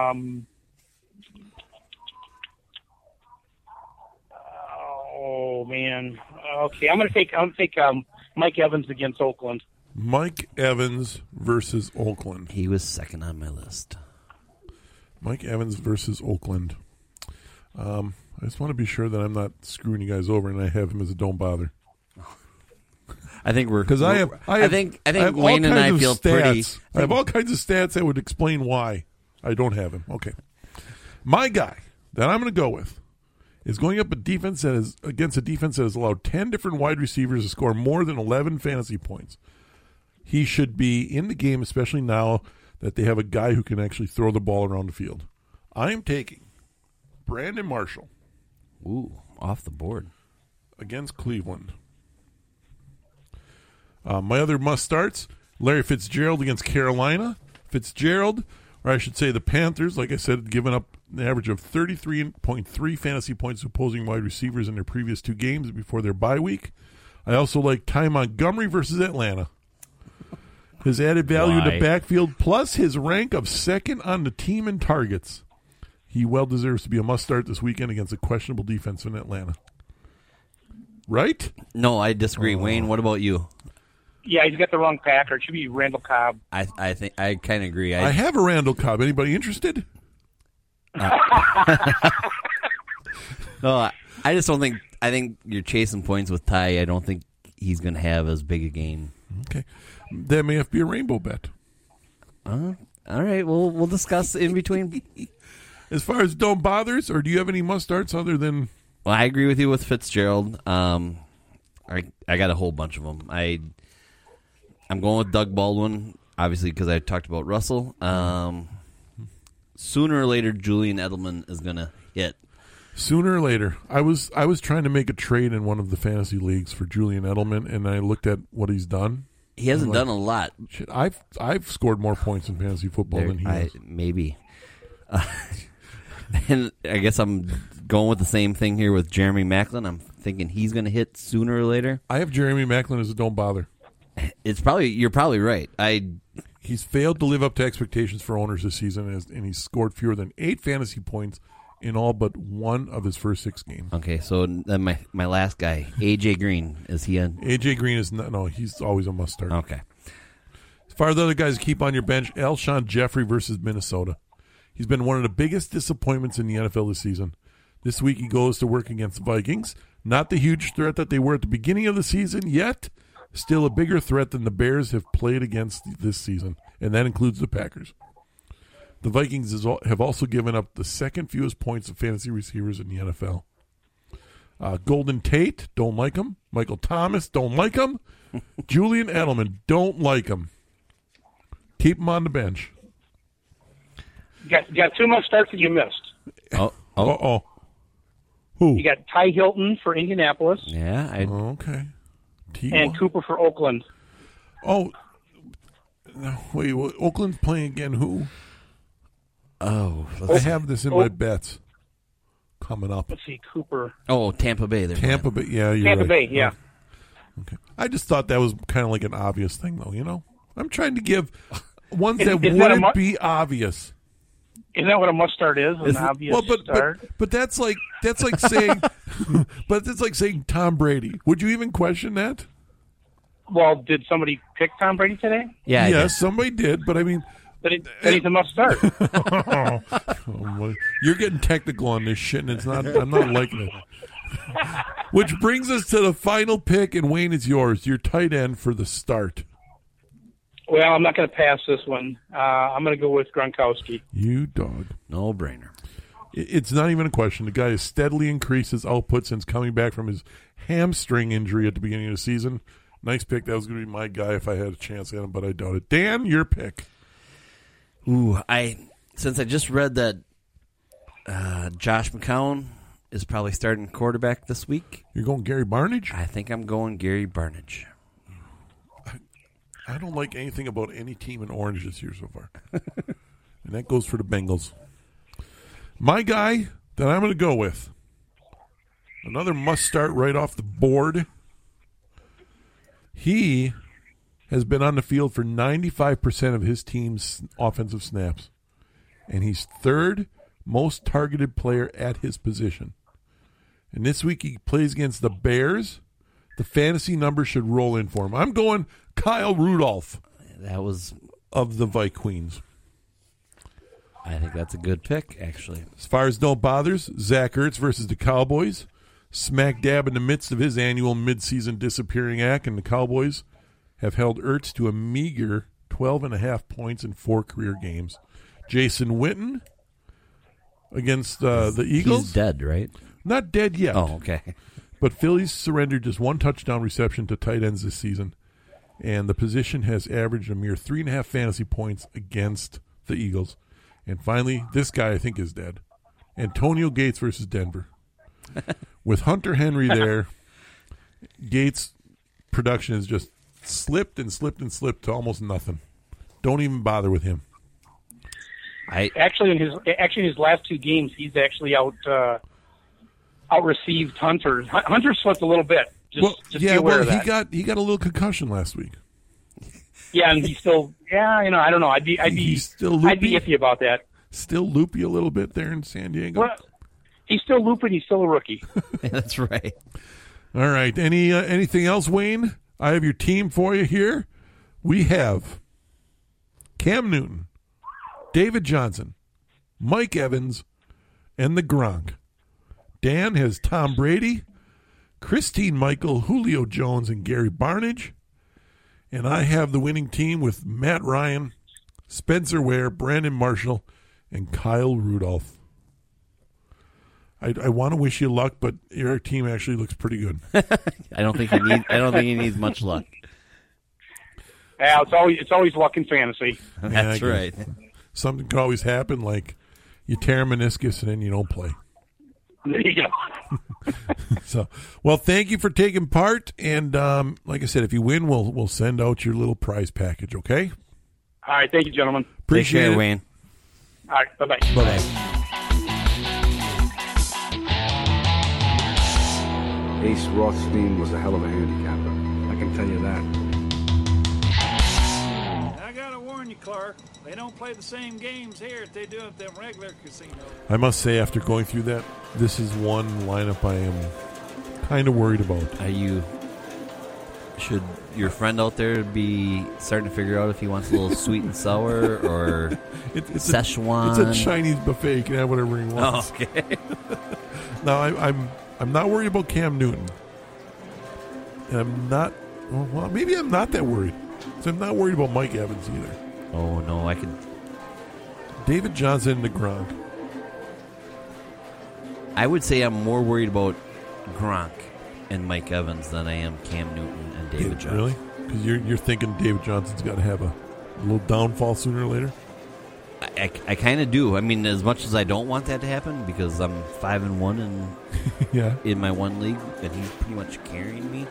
Oh, man. Okay, I'm going to take Mike Evans against Oakland. Mike Evans versus Oakland. He was second on my list. Mike Evans versus Oakland. I just want to be sure that I'm not screwing you guys over, and I have him as a don't bother. I think we're because I think Wayne and I feel pretty. I have all kinds of stats that would explain why I don't have him. Okay, my guy that I'm going to go with is going up against a defense that has allowed 10 different wide receivers to score more than 11 fantasy points. He should be in the game, especially now that they have a guy who can actually throw the ball around the field. I am taking Brandon Marshall. Ooh, off the board. Against Cleveland. My other must-starts, Larry Fitzgerald against Carolina. Fitzgerald, or I should say the Panthers, like I said, given up an average of 33.3 fantasy points to opposing wide receivers in their previous 2 games before their bye week. I also like Ty Montgomery versus Atlanta. His added value in the backfield, plus his rank of second on the team in targets. He well deserves to be a must-start this weekend against a questionable defense in Atlanta. Right? No, I disagree. Wayne, what about you? Yeah, he's got the wrong Packer. It should be Randall Cobb. I think I kind of agree. I have a Randall Cobb. Anybody interested? No, I just don't think. I think you're chasing points with Ty. I don't think he's going to have as big a game. Okay, that may have to be a rainbow bet. All right, we'll discuss in between. As far as don't bothers, or do you have any must-starts other than? Well, I agree with you with Fitzgerald. I got a whole bunch of them. I'm going with Doug Baldwin, obviously, because I talked about Russell. Sooner or later, Julian Edelman is going to hit. Sooner or later. I was trying to make a trade in one of the fantasy leagues for Julian Edelman, and I looked at what he's done. He hasn't done a lot. Shit, I've scored more points in fantasy football than he has. Maybe. And I guess I'm going with the same thing here with Jeremy Maclin. I'm thinking he's going to hit sooner or later. I have Jeremy Maclin as a don't bother. You're probably right. He's failed to live up to expectations for owners this season, and he's scored fewer than 8 fantasy points in all but one of his first 6 games. Okay, so then my last guy, A.J. Green, is he in? A.J. Green is not. No, he's always a must start. Okay. As far as the other guys to keep on your bench, Alshon Jeffrey versus Minnesota. He's been one of the biggest disappointments in the NFL this season. This week he goes to work against the Vikings. Not the huge threat that they were at the beginning of the season, yet still a bigger threat than the Bears have played against this season, and that includes the Packers. The Vikings have also given up the second fewest points of fantasy receivers in the NFL. Golden Tate, don't like him. Michael Thomas, don't like him. Julian Edelman, don't like him. Keep him on the bench. You got 2 must starts that you missed. Uh-oh. Who? You got Ty Hilton for Indianapolis. Yeah. Okay. And Cooper for Oakland. Oh. No, wait, Oakland's playing again who? Oh. I have this in my bets coming up. Let's see, Cooper. Oh, Tampa Bay. Tampa Bay, yeah, you're Tampa right. Bay, yeah. Okay. I just thought that was kind of like an obvious thing, though, you know? I'm trying to give ones that wouldn't be obvious. Isn't that what a must start is? An obvious start? But that's like saying but that's like saying Tom Brady. Would you even question that? Well, did somebody pick Tom Brady today? Yeah. Yes, somebody did, but I mean then he's a must start. You're getting technical on this shit, and I'm not liking it. Which brings us to the final pick, and Wayne, it's yours. Your tight end for the start. Well, I'm not going to pass this one. I'm going to go with Gronkowski. You dog. No brainer. It's not even a question. The guy has steadily increased his output since coming back from his hamstring injury at the beginning of the season. Nice pick. That was going to be my guy if I had a chance at him, but I doubt it. Dan, your pick. Ooh, since I just read that Josh McCown is probably starting quarterback this week. You're going Gary Barnidge? I think I'm going Gary Barnidge. I don't like anything about any team in orange this year so far. And that goes for the Bengals. My guy that I'm going to go with, another must start right off the board. He has been on the field for 95% of his team's offensive snaps. And he's third most targeted player at his position. And this week he plays against the Bears. The fantasy number should roll in for him. I'm going Kyle Rudolph. That was of the Vikings. I think that's a good pick, actually. As far as no bothers, Zach Ertz versus the Cowboys. Smack dab in the midst of his annual midseason disappearing act, and the Cowboys have held Ertz to a meager 12.5 points in 4 career games. Jason Witten against the Eagles. He's dead, right? Not dead yet. Oh, okay. But Phillies surrendered just 1 touchdown reception to tight ends this season, and the position has averaged a mere 3.5 fantasy points against the Eagles. And finally, this guy I think is dead. Antonio Gates versus Denver. With Hunter Henry there, Gates' production has just slipped and slipped and slipped to almost nothing. Don't even bother with him. Actually in his last 2 games, he's actually out received Hunter. Hunter slipped a little bit. Just be aware of that. He got a little concussion last week. Yeah, and he's still. Yeah, I don't know. I'd be iffy about that. Still loopy a little bit there in San Diego. Well, he's still looping. He's still a rookie. That's right. All right. Anything else, Wayne? I have your team for you here. We have Cam Newton, David Johnson, Mike Evans, and the Gronk. Dan has Tom Brady, Christine Michael, Julio Jones, and Gary Barnidge. And I have the winning team with Matt Ryan, Spencer Ware, Brandon Marshall, and Kyle Rudolph. I want to wish you luck, but your team actually looks pretty good. I don't think he needs much luck. Yeah, it's always luck in fantasy. That's right. Something could always happen, like you tear a meniscus and then you don't play. There you go. So, well, thank you for taking part, and like I said, if you win, we'll send out your little prize package. Okay. All right, thank you, gentlemen. Appreciate it, Wayne. All right, bye-bye. Bye. Ace Rothstein was a hell of a handicapper. I can tell you that. I gotta warn you. you, Clark. They don't play the same games here that they do at them regular casinos. I must say, after going through that, this is one lineup I am kind of worried about. Should your friend out there be starting to figure out if he wants a little sweet and sour or it's Szechuan? It's a Chinese buffet. You can have whatever he wants. Oh, okay. Now, I'm not worried about Cam Newton. And I'm not... Well, maybe I'm not that worried. So I'm not worried about Mike Evans either. Oh, no, I could... David Johnson and Gronk. I would say I'm more worried about Gronk and Mike Evans than I am Cam Newton and David Johnson. Really? Because you're thinking David Johnson's got to have a little downfall sooner or later? I kind of do. I mean, as much as I don't want that to happen, because I'm 5-1 Yeah. in my one league, and he's pretty much carrying me.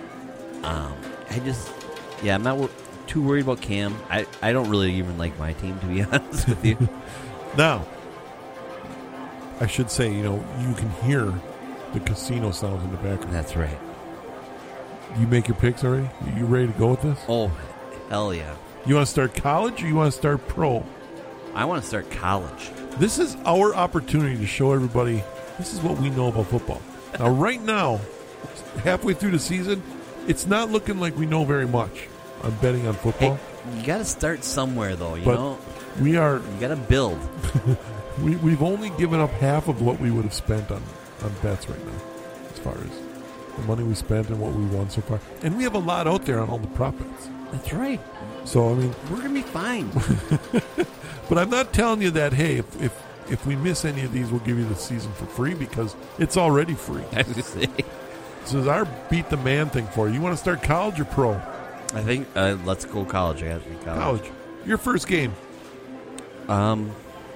I'm not too worried about Cam. I don't really even like my team, to be honest with you. Now, I should say, you can hear the casino sounds in the background. That's right. You make your picks already? You ready to go with this? Oh, hell yeah. You want to start college or you want to start pro? I want to start college. This is our opportunity to show everybody this is what we know about football. Now, right now, halfway through the season, it's not looking like we know very much on betting on football. Hey, you got to start somewhere, though, you But know? We are... You got to build. We've only given up half of what we would have spent on bets right now, as far as the money we spent and what we won so far. And we have a lot out there on all the prop bets. That's right. So, I mean... We're going to be fine. But I'm not telling you that, hey, if we miss any of these, we'll give you the season for free, because it's already free. I was going to say. This is our beat the man thing for you. You want to start college or pro? I think let's go college. I got to be college. Your first game. I'm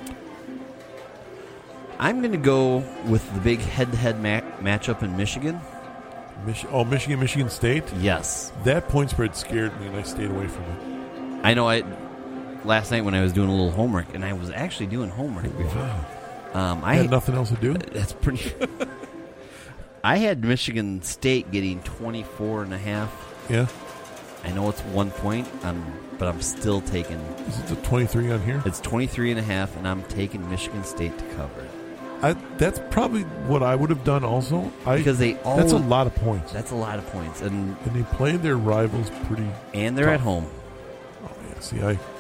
going to go with the big head-to-head matchup in Michigan. Michigan State? Yes. That point spread scared me, and I stayed away from it. I know. Last night when I was doing a little homework, and I was actually doing homework before. Wow. I had nothing else to do? That's pretty... I had Michigan State getting 24.5. Yeah. I know it's 1 point, but I'm still taking... Is it the 23 on here? It's 23.5, and I'm taking Michigan State to cover. That's probably what I would have done also. Because that's a lot of points. That's a lot of points. And they play their rivals pretty And they're tough. at home. Oh, yeah. See,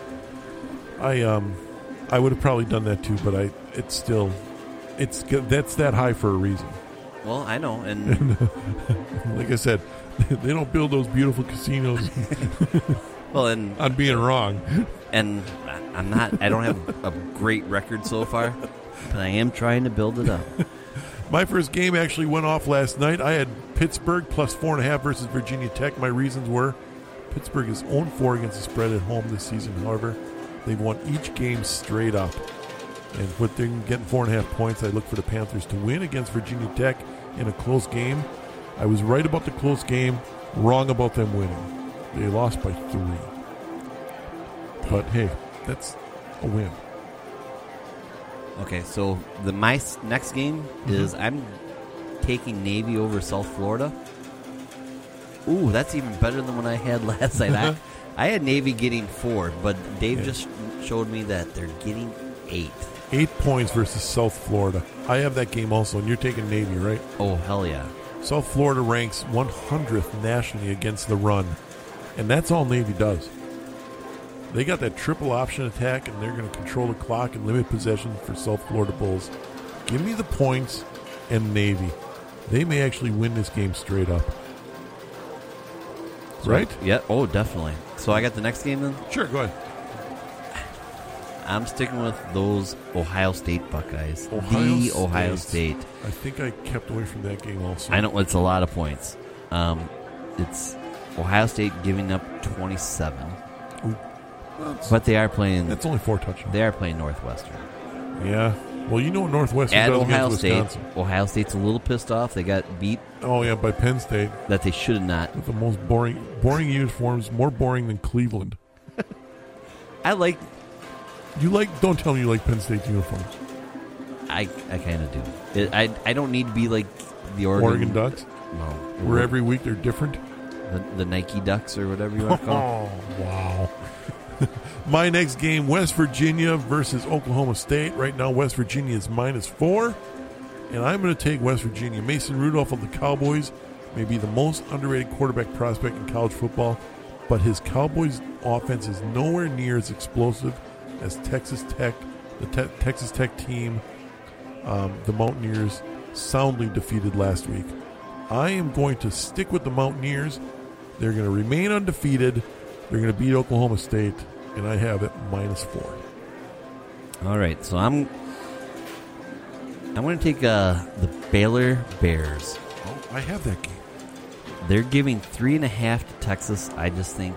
I would have probably done that too, but that's that high for a reason. Well, I know. And like I said, they don't build those beautiful casinos on being wrong. And I don't have a great record so far, but I am trying to build it up. My first game actually went off last night. I had Pittsburgh plus 4.5 versus Virginia Tech. My reasons were Pittsburgh is 0-4 against the spread at home this season. However, they've won each game straight up. And with them getting 4.5 points, I look for the Panthers to win against Virginia Tech in a close game. I was right about the close game, wrong about them winning. They lost by 3. But hey, that's a win. Okay, so my next game is I'm taking Navy over South Florida. Ooh, that's even better than what I had last night. I had Navy getting 4, but Dave just showed me that they're getting 8. 8 points versus South Florida. I have that game also, and you're taking Navy, right? Oh, hell yeah. South Florida ranks 100th nationally against the run, and that's all Navy does. They got that triple option attack, and they're going to control the clock and limit possession for South Florida Bulls. Give me the points and Navy. They may actually win this game straight up. Right? Yeah, oh, definitely. So I got the next game then? Sure, go ahead. I'm sticking with those Ohio State Buckeyes. Ohio State. I think I kept away from that game also. I know it's a lot of points. It's Ohio State giving up 27. Ooh. But they are playing... That's only 4 touchdowns. They are playing Northwestern. Yeah. Well, you know what Northwestern At does Ohio against State, Wisconsin. Ohio State's a little pissed off. They got beat. Oh, yeah, by Penn State. That they should have not. With the most boring uniforms, more boring than Cleveland. I like... Don't tell me you like Penn State's uniforms. I kind of do. I don't need to be like the Oregon Ducks? No. Where every week they're different? The Nike Ducks or whatever you want to call them. Oh, wow. My next game, West Virginia versus Oklahoma State. Right now, West Virginia is -4. And I'm going to take West Virginia. Mason Rudolph of the Cowboys may be the most underrated quarterback prospect in college football, but his Cowboys offense is nowhere near as explosive as Texas Tech, the Texas Tech team, the Mountaineers, soundly defeated last week. I am going to stick with the Mountaineers. They're going to remain undefeated. They're going to beat Oklahoma State, and I have it -4. All right, so I'm going to take the Baylor Bears. Oh, I have that game. They're giving 3.5 to Texas. I just think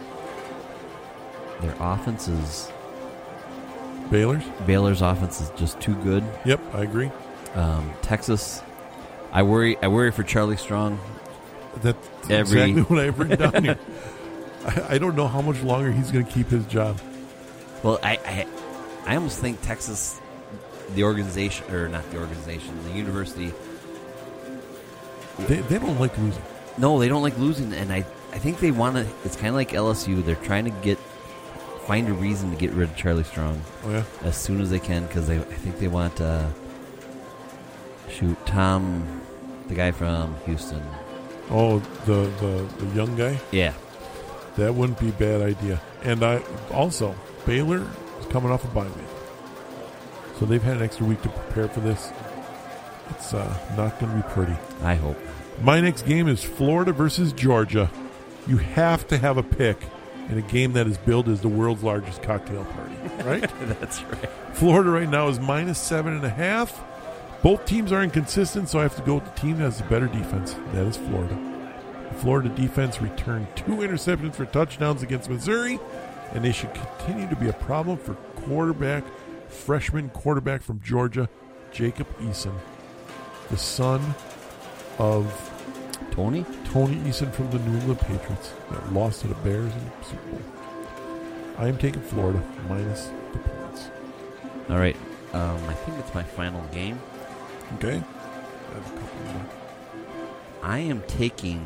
their offense is... Baylor's offense is just too good. Yep, I agree. Texas, I worry for Charlie Strong. That's exactly what I've written down here. I don't know how much longer he's going to keep his job. Well, I almost think Texas, the organization, or not the organization, the university... They don't like losing. No, they don't like losing, and I think they want to... It's kind of like LSU. They're trying to find a reason to get rid of Charlie Strong as soon as they can, because I think they want Tom, the guy from Houston. Oh, the young guy? Yeah. That wouldn't be a bad idea. And Baylor is coming off a bye week. So they've had an extra week to prepare for this. It's not going to be pretty. I hope. My next game is Florida versus Georgia. You have to have a pick in a game that is billed as the world's largest cocktail party, right? That's right. Florida right now is -7.5. Both teams are inconsistent, so I have to go with the team that has the better defense. That is Florida. The Florida defense returned 2 interceptions for touchdowns against Missouri, and they should continue to be a problem for freshman quarterback from Georgia, Jacob Eason, the son of Tony Eason from the New England Patriots that lost to the Bears in the Super Bowl. I am taking Florida minus the points. All right. I think it's my final game. Okay. I have a couple more. I am taking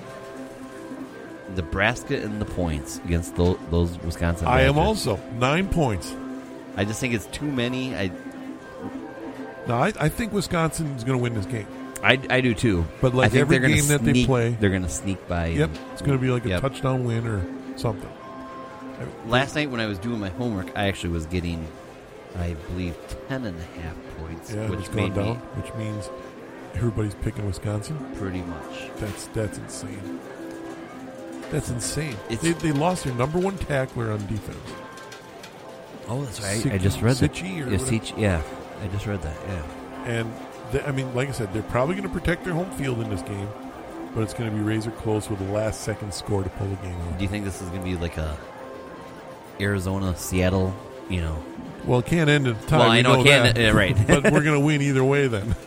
Nebraska in the points against those Wisconsin Badgers. I am also 9 points. I just think it's too many. I think Wisconsin is going to win this game. I do too. But like every game that they play, they're going to sneak by. Yep, it's going to be like a touchdown win or something. Last night when I was doing my homework, I actually was getting, I believe, 10.5 points. Yeah, which made down, which means everybody's picking Wisconsin. Pretty much. That's insane. That's insane. They lost their number one tackler on defense. Oh, that's right. I just read that. Sitchi, yeah, I just read that. Yeah, and like I said, they're probably going to protect their home field in this game, but it's going to be razor close with a last-second score to pull the game out. Do you think this is going to be like a Arizona, Seattle? Well, it can't end at the time. Well, I know it can't. Right, but we're going to win either way then.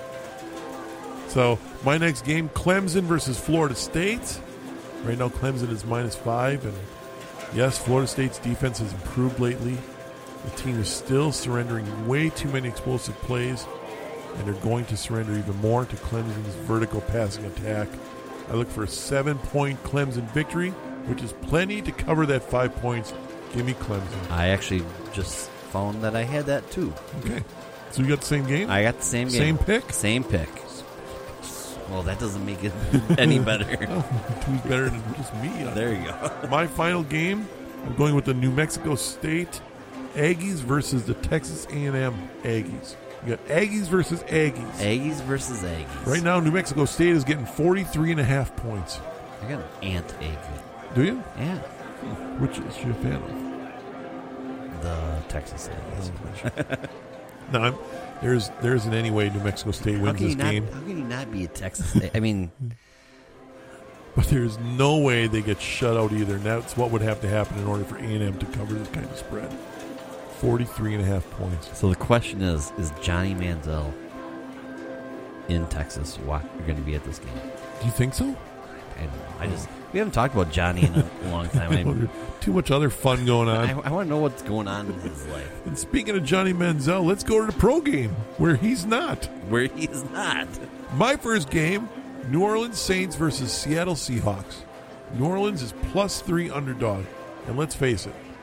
So my next game, Clemson versus Florida State. Right now, Clemson is -5, and yes, Florida State's defense has improved lately. The team is still surrendering way too many explosive plays, and they're going to surrender even more to Clemson's vertical passing attack. I look for a 7-point Clemson victory, which is plenty to cover that 5 points. Give me Clemson. I actually just found that I had that too. Okay. So you got the same game? I got the same game. Same pick? Same pick. Well, that doesn't make it any better. Who's better than just me? There you go. My final game, I'm going with the New Mexico State Aggies versus the Texas A&M Aggies. You got Aggies versus Aggies. Aggies versus Aggies. Right now, New Mexico State is getting 43.5 points. I got an anti-Aggie. Do you? Yeah. Which is you a fan of? The Texas Aggies. No, there isn't any way New Mexico State wins this game. How can you not be a Texas State? I mean... But there's no way they get shut out either, and that's what would have to happen in order for A&M to cover this kind of spread. 43.5 points. So the question is Johnny Manziel in Texas going to be at this game? Do you think so? I don't know. We haven't talked about Johnny in a long time. Too much other fun going on. I want to know what's going on in his life. And speaking of Johnny Manziel, let's go to the pro game where he's not. Where he's not. My first game, New Orleans Saints versus Seattle Seahawks. New Orleans is +3 underdog. And let's face it,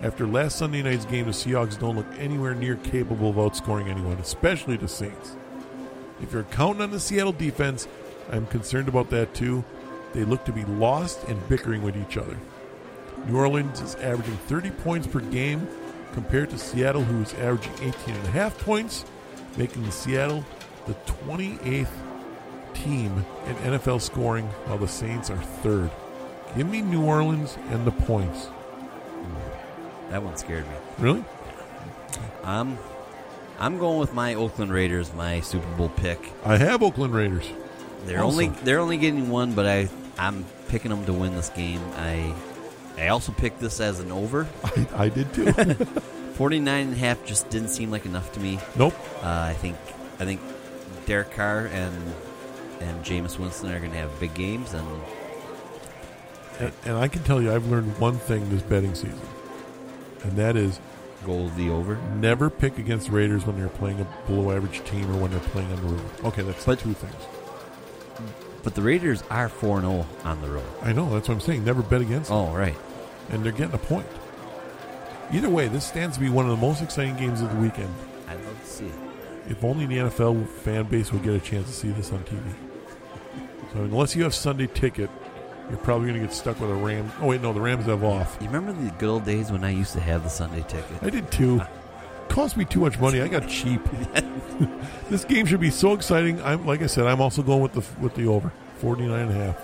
After last Sunday night's game, the Seahawks don't look anywhere near capable of outscoring anyone, especially the Saints. If you're counting on the Seattle defense, I'm concerned about that too. They look to be lost and bickering with each other. New Orleans is averaging 30 points per game compared to Seattle, who is averaging 18.5 points, making Seattle the 28th team in NFL scoring, while the Saints are third. Give me New Orleans and the points. That one scared me. Really? I'm going with my Oakland Raiders, my Super Bowl pick. I have Oakland Raiders. They're only getting one, but I'm picking them to win this game. I also picked this as an over. I did too. 49.5 just didn't seem like enough to me. Nope. I think Derek Carr and Jameis Winston are going to have big games, and I can tell you, I've learned one thing this betting season, and that is go the over. Never pick against Raiders when they're playing a below-average team or when they're playing on the road. Okay, that's two things. But the Raiders are 4-0 on the road. I know, that's what I'm saying. Never bet against them. Oh, right. And they're getting a point. Either way, this stands to be one of the most exciting games of the weekend. I'd love to see it. If only the NFL fan base would get a chance to see this on TV. So unless you have Sunday ticket, you're probably going to get stuck with a Rams. Oh, wait, no, the Rams have off. You remember the good old days when I used to have the Sunday ticket? I did too. Cost me too much money. I got cheap. This game should be so exciting. Like I said, I'm also going with the over 49.5.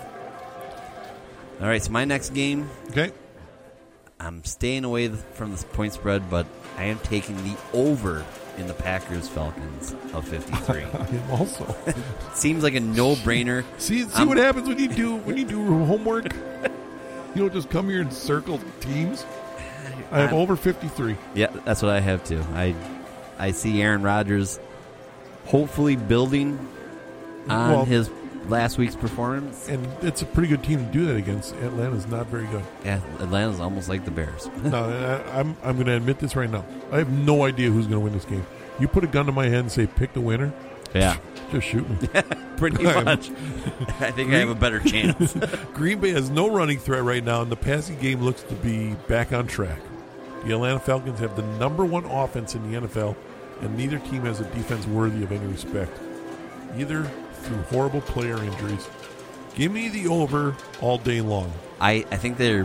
All right, so my next game. Okay. I'm staying away from this point spread, but I am taking the over in the Packers-Falcons of 53. I am also. Seems like a no-brainer. See what happens when you do homework. You don't just come here and circle teams. I have over 53. Yeah, that's what I have too. I see Aaron Rodgers hopefully building on his last week's performance. And it's a pretty good team to do that against. Atlanta's not very good. Yeah, Atlanta's almost like the Bears. No, I'm going to admit this right now. I have no idea who's going to win this game. You put a gun to my head and say, pick the winner. Yeah. Just shoot me. Pretty much. I think I have a better chance. Green Bay has no running threat right now, and the passing game looks to be back on track. The Atlanta Falcons have the number one offense in the NFL, and neither team has a defense worthy of any respect, either through horrible player injuries. Give me the over all day long. I think the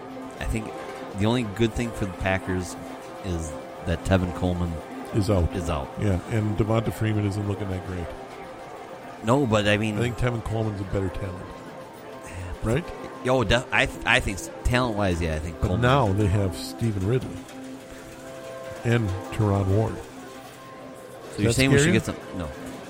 only good thing for the Packers is that Tevin Coleman is out. Yeah, and Devonta Freeman isn't looking that great. No, but I mean, I think Tevin Coleman's a better talent. Right? Yo, I think talent-wise, yeah, I think But Coleman. now they have Stephen Ridley and Teron Ward. So you're saying we should get some? No.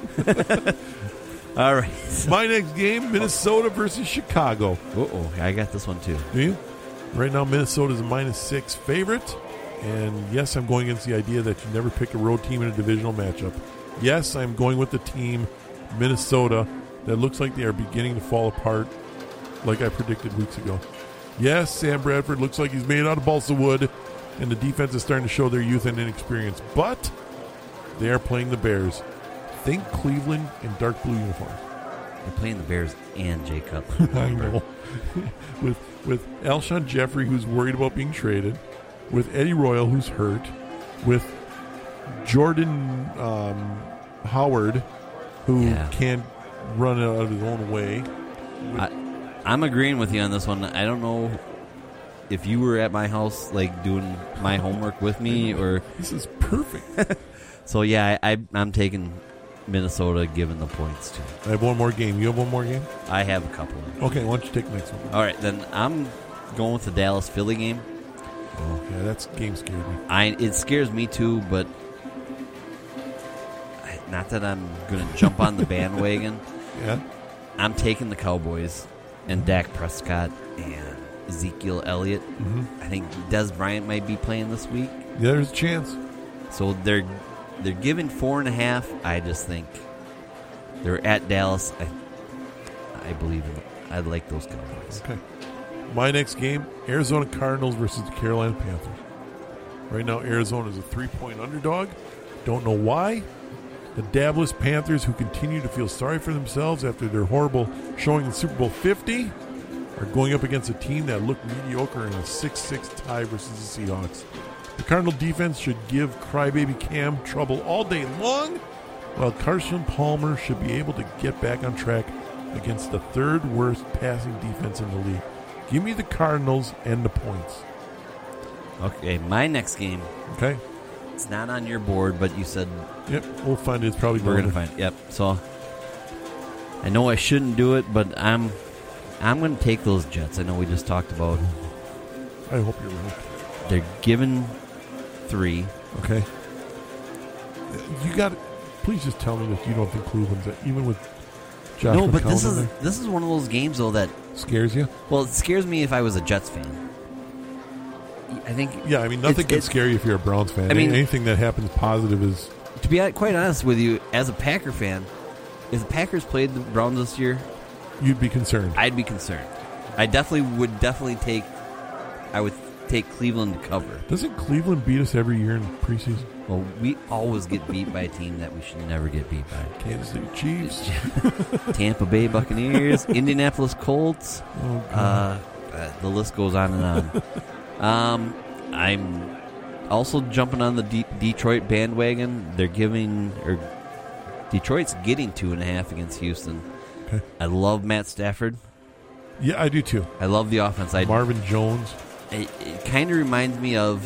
All right. My next game, Minnesota versus Chicago. Uh-oh, I got this one too. Do you? Right now, Minnesota is a -6 favorite. And yes, I'm going against the idea that you never pick a road team in a divisional matchup. Yes, I'm going with the team, Minnesota, that looks like they are beginning to fall apart like I predicted weeks ago. Yes, Sam Bradford looks like he's made out of balsa wood, and the defense is starting to show their youth and inexperience. But they are playing the Bears. Think Cleveland in dark blue uniforms. They're playing the Bears and Jay Cutler. I know. with Alshon Jeffrey, who's worried about being traded, with Eddie Royal, who's hurt, with Jordan Howard, who can't run out of his own way. I'm agreeing with you on this one. I don't know if you were at my house, like, doing my homework with me, or... This is perfect. So, yeah, I'm taking Minnesota, given the points, too. I have one more game. You have one more game? I have a couple. Okay, why don't you take the next one? All right, then I'm going with the Dallas-Philly game. Oh, yeah, that game scared me. It scares me, too, but... Not that I'm going to jump on the bandwagon. Yeah? I'm taking the Cowboys and Dak Prescott and Ezekiel Elliott. Mm-hmm. I think Des Bryant might be playing this week. Yeah, there's a chance. So they're giving 4.5. I just think they're at Dallas. I believe in them. I like those Cowboys. Okay. My next game, Arizona Cardinals versus the Carolina Panthers. Right now, Arizona is a 3-point underdog. Don't know why. The Dabless Panthers, who continue to feel sorry for themselves after their horrible showing in Super Bowl 50, are going up against a team that looked mediocre in a 6-6 tie versus the Seahawks. The Cardinal defense should give crybaby Cam trouble all day long, while Carson Palmer should be able to get back on track against the third worst passing defense in the league. Give me the Cardinals and the points. Okay, my next game. Okay. It's not on your board, but you said... Yep, we'll find it. It's probably we're going to find it. Yep, so... I know I shouldn't do it, but I'm going to take those Jets. I know we just talked about... I hope you're right. They're given 3. Okay. You got... Please just tell me that you don't think Cleveland's... Even with Josh No, but McCown this is one of those games, though, that... Scares you? Well, it scares me if I was a Jets fan. I think... Yeah, I mean, nothing can scare you if you're a Browns fan. I mean, anything that happens positive is... To be quite honest with you, as a Packer fan, if the Packers played the Browns this year... You'd be concerned. I'd be concerned. I would take... I would take Cleveland to cover. Doesn't Cleveland beat us every year in preseason? Well, we always get beat by a team that we should never get beat by. Kansas City Chiefs. Tampa Bay Buccaneers. Indianapolis Colts. Oh, God. The list goes on and on. I'm also jumping on the Detroit bandwagon. Detroit's getting 2.5 against Houston. Okay. I love Matt Stafford. Yeah, I do too. I love the offense. Marvin Jones. It kind of reminds me of,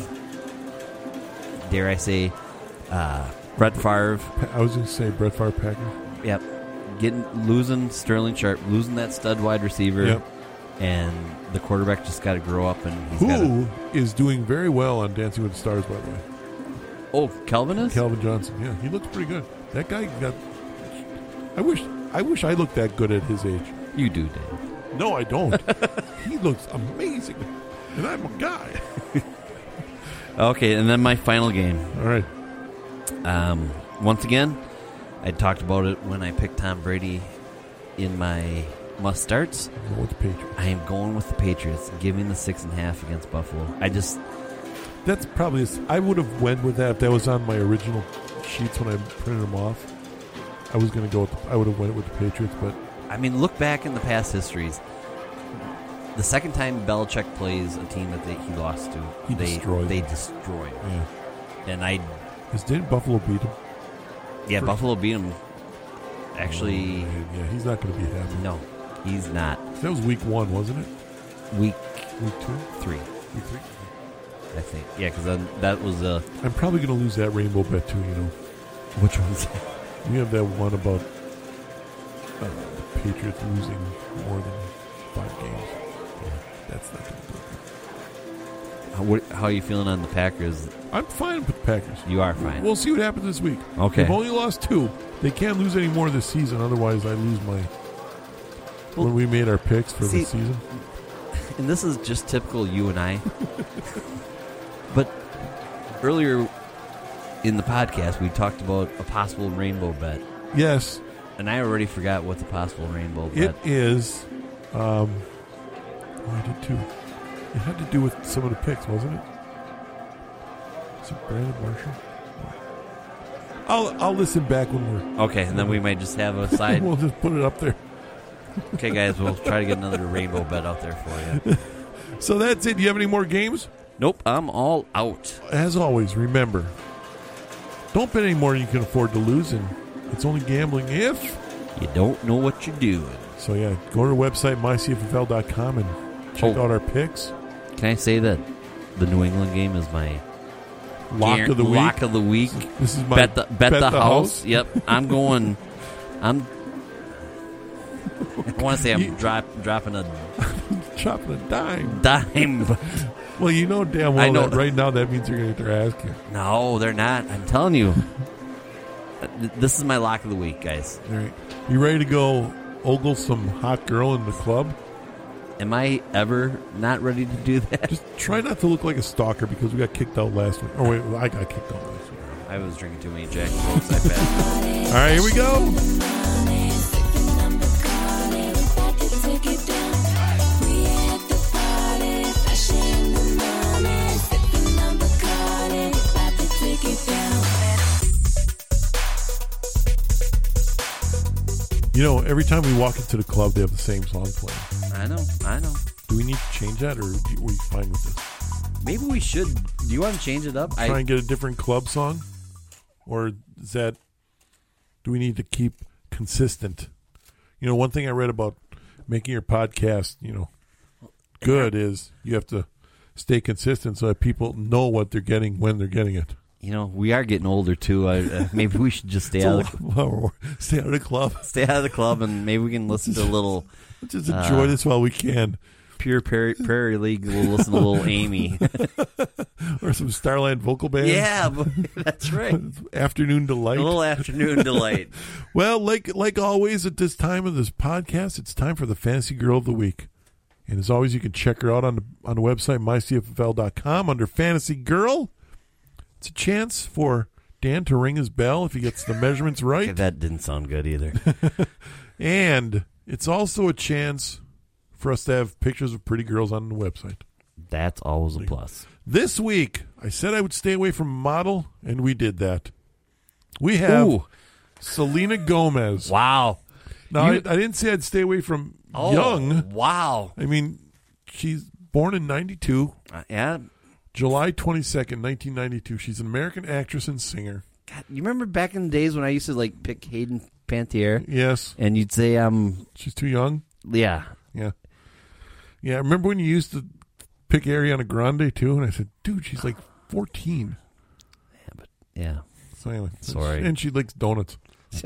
dare I say, Brett Favre. I was going to say Brett Favre Packers. Yep. Losing Sterling Sharp, losing that stud wide receiver. Yep. And the quarterback just got to grow up. And Who is doing very well on Dancing with the Stars, by the way. Oh, Kelvin is? Calvin Johnson. Yeah, he looks pretty good. That guy got... I wish I looked that good at his age. You do, Dave. No, I don't. He looks amazing. And I'm a guy. Okay, and then my final game. All right. Once again, I talked about it when I picked Tom Brady in my must-starts. Go with the Patriots. I am going with the Patriots, giving the 6.5 against Buffalo. That's probably... I would have went with that if that was on my original sheets when I printed them off. I was going to go I would have went with the Patriots, but... I mean, look back in the past histories. The second time Belichick plays a team that he lost to, they destroy. Yeah. And didn't Buffalo beat him? Yeah, Buffalo beat him. Actually... yeah, he's not going to be happy. No, he's not. That was week 1, wasn't it? Week 2? 3. Week 3? I think. Yeah, because that was a... I'm probably going to lose that rainbow bet, too, you know. Which one's that? We have that one about the Patriots losing more than 5 games. Yeah, that's not going to do it. How are you feeling on the Packers? I'm fine with the Packers. You are fine. We'll see what happens this week. Okay. They've only lost 2. They can't lose any more this season, otherwise I lose my... when we made our picks for the season. And this is just typical you and I. But earlier in the podcast, we talked about a possible rainbow bet. Yes. And I already forgot what the possible rainbow bet. It is... I did too. It had to do with some of the picks, wasn't it? Is it Brandon Marshall? I'll listen back when we're... Okay, and then we might just have a side... We'll just put it up there. Okay, guys, we'll try to get another rainbow bet out there for you. So that's it. Do you have any more games? Nope, I'm all out. As always, remember, don't bet any more than you can afford to lose, and it's only gambling if... you don't know what you're doing. So, yeah, go to our website, mycffl.com, and check out our picks. Can I say that the New England game is my... Lock of the week? Lock of the week. This is my bet the house. Yep, I'm going... I want to say I'm dropping a... Chopping a dime. But well, you know damn well that right now that means you're going to get their ass kicked. No, they're not. I'm telling you. This is my lock of the week, guys. All right. You ready to go ogle some hot girl in the club? Am I ever not ready to do that? Just try not to look like a stalker because we got kicked out last week. Oh, wait, I got kicked out last week. I was drinking too many Jack and Cokes, I bet. All right, here we go. Every time we walk into the club, they have the same song playing. I know. Do we need to change that, or are we fine with this? Maybe we should. Do you want to change it up? Try and get a different club song? Or is that... Do we need to keep consistent? One thing I read about making your podcast, good is you have to stay consistent so that people know what they're getting when they're getting it. We are getting older, too. Maybe we should just stay out of the club. Stay out of the club. Stay out of the club, and maybe we can listen to a little... Just enjoy this while we can. Pure Prairie League. We'll listen to a little Amy. Or some Starland Vocal Band. Yeah, that's right. Afternoon Delight. A little Afternoon Delight. Well, like always at this time of this podcast, it's time for the Fantasy Girl of the Week. And as always, you can check her out on the website, mycffl.com, under Fantasy Girl. It's a chance for Dan to ring his bell if he gets the measurements right. Okay, that didn't sound good either. And it's also a chance for us to have pictures of pretty girls on the website. That's always a plus. This week, I said I would stay away from model, and we did that. We have Selena Gomez. Wow. Now, I didn't say I'd stay away from young. Wow. I mean, she's born in 92. Yeah. July 22nd, 1992. She's an American actress and singer. God, you remember back in the days when I used to pick Hayden Panettiere? Yes. And you'd say, she's too young? Yeah. Yeah. Yeah, remember when you used to pick Ariana Grande, too? And I said, dude, she's 14. Yeah. So anyway. Sorry. And she likes donuts.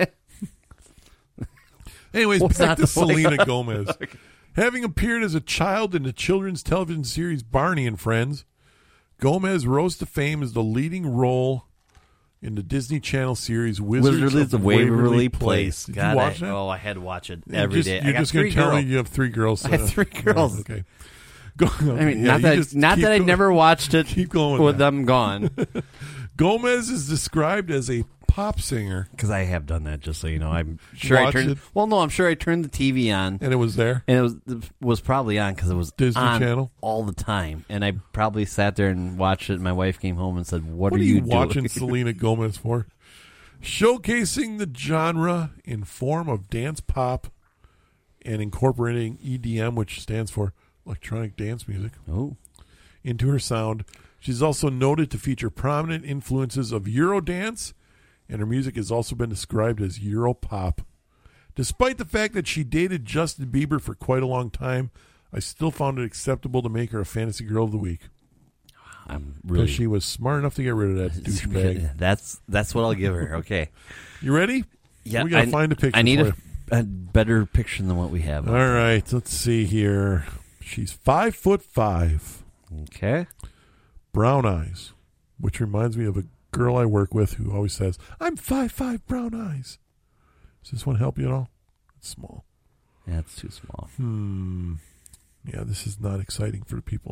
Anyways, back to Selena Gomez. Okay. Having appeared as a child in the children's television series Barney and Friends, Gomez rose to fame as the leading role in the Disney Channel series Wizards of Waverly Place. Did you watch that? Oh, I had to watch it every day. You're just going to tell me you have 3 girls. I have 3 girls. Okay. I mean, not that I never watched it. Keep going with them gone. Gomez is described as a pop singer. Because I have done that, just so you know. I'm sure I turned. Well, no, I'm sure I turned the TV on, and it was there, and it was probably on because it was Disney on Channel all the time, and I probably sat there and watched it. And my wife came home and said, "What are you watching doing? Selena Gomez for?" Showcasing the genre in form of dance pop and incorporating EDM, which stands for electronic dance music, into her sound. She's also noted to feature prominent influences of Eurodance, and her music has also been described as Europop. Despite the fact that she dated Justin Bieber for quite a long time, I still found it acceptable to make her a Fantasy Girl of the Week. Because she was smart enough to get rid of that douchebag. That's what I'll give her. Okay. You ready? Yeah. We got to find a picture. I need a better picture than what we have. All right. Let's see here. She's 5'5". Okay. Brown eyes, which reminds me of a girl I work with who always says, "I'm 5'5", brown eyes." Does this one help you at all? It's small. Yeah, it's too small. Yeah, this is not exciting for the people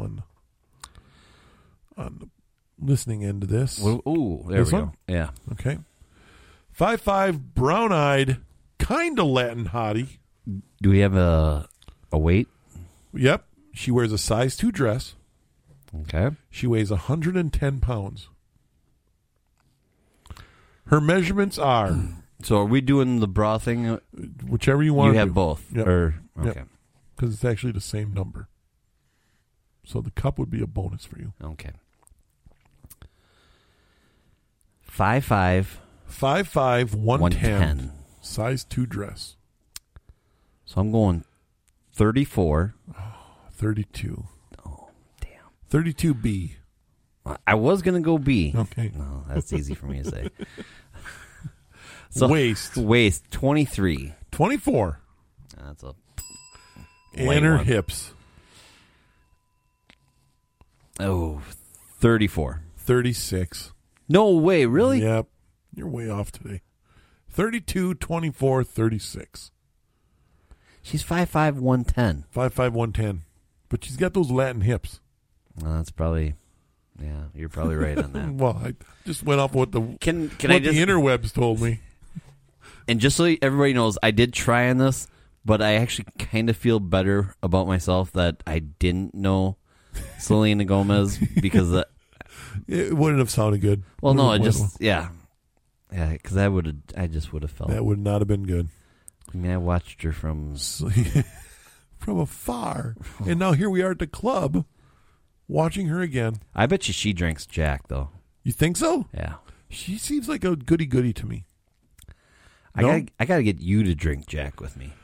on the listening end of this. Ooh, there we go. Yeah. Okay. 5'5", brown-eyed, kind of Latin hottie. Do we have a weight? Yep. She wears a size 2 dress. Okay. She weighs 110 pounds. Her measurements are... So are we doing the bra thing? Whichever you want. You have both? Yep. Okay. Because it's actually the same number. So the cup would be a bonus for you. Okay. 5'5". 5'5", 110. Size 2 dress. So I'm going 34. 32. Oh, damn. 32B. I was going to go B. Okay. No, that's easy for me to say. So Waist 23. 24. That's a and her hips. 34. 36. No way, really? Yep. You're way off today. 32, 24, 36. She's 5'5", 110. 5'5", 110. But she's got those Latin hips. That's probably... Yeah, you're probably right on that. Well, I just went off what the the interwebs told me. And just so everybody knows, I did try on this, but I actually kind of feel better about myself that I didn't know Selena Gomez because it wouldn't have sounded good. Well, no, it just because I just would have felt that would not have been good. I mean, I watched her from from afar, and now here we are at the club, watching her again. I bet you she drinks Jack, though. You think so? Yeah. She seems like a goody-goody to me. I gotta get you to drink Jack with me.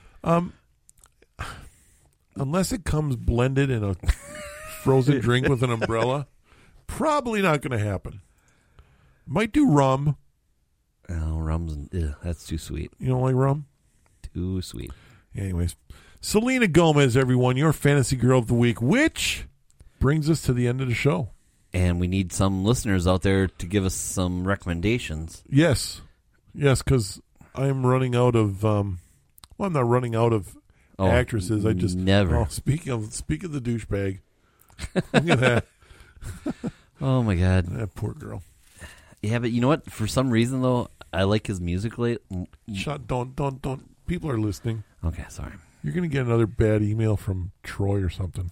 Unless it comes blended in a frozen drink with an umbrella, probably not going to happen. Might do rum. Oh, rum's that's too sweet. You don't like rum? Too sweet. Anyways, Selena Gomez, everyone, your fantasy girl of the week, which brings us to the end of the show. And we need some listeners out there to give us some recommendations. Yes, because I'm running out of. I'm not running out of actresses. I just never. Oh, speaking of the douchebag, look at that. Oh my God, that poor girl. Yeah, but you know what? For some reason, though, I like his music late. Shut! Don't! People are listening. Okay, sorry. You're going to get another bad email from Troy or something.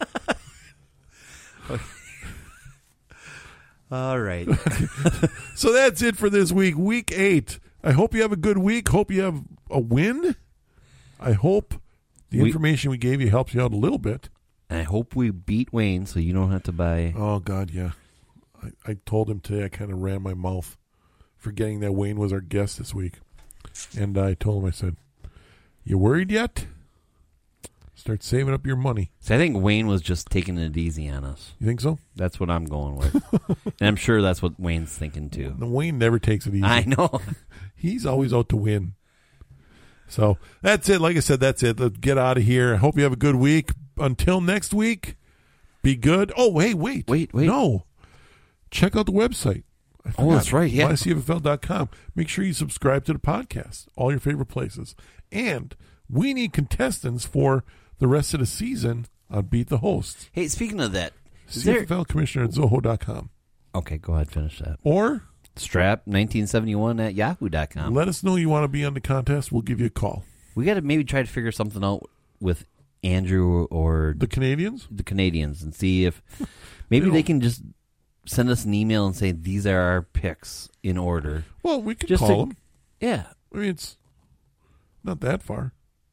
All right. So that's it for this week, week 8. I hope you have a good week. Hope you have a win. I hope the information we gave you helps you out a little bit. And I hope we beat Wayne so you don't have to buy. Oh, God, yeah. I told him today I kind of ran my mouth forgetting that Wayne was our guest this week. And I told him, I said, you worried yet? Start saving up your money. So I think Wayne was just taking it easy on us. You think so? That's what I'm going with. And I'm sure that's what Wayne's thinking, too. No, Wayne never takes it easy. I know. He's always out to win. So that's it. Like I said, that's it. Let's get out of here. I hope you have a good week. Until next week, be good. Oh, hey, wait. No. Check out the website. Oh, that's right. Yeah. mycffl.com. Make sure you subscribe to the podcast, all your favorite places. And we need contestants for the rest of the season on Beat the Hosts. Hey, speaking of that, CFL Commissioner at Zoho.com. Okay, go ahead, finish that. Or Strap1971 at yahoo.com. Let us know you want to be on the contest. We'll give you a call. We got to maybe try to figure something out with Andrew or the Canadians? The Canadians and see if maybe they can just send us an email and say these are our picks in order. Well, we can call them. Yeah. I mean, it's not that far.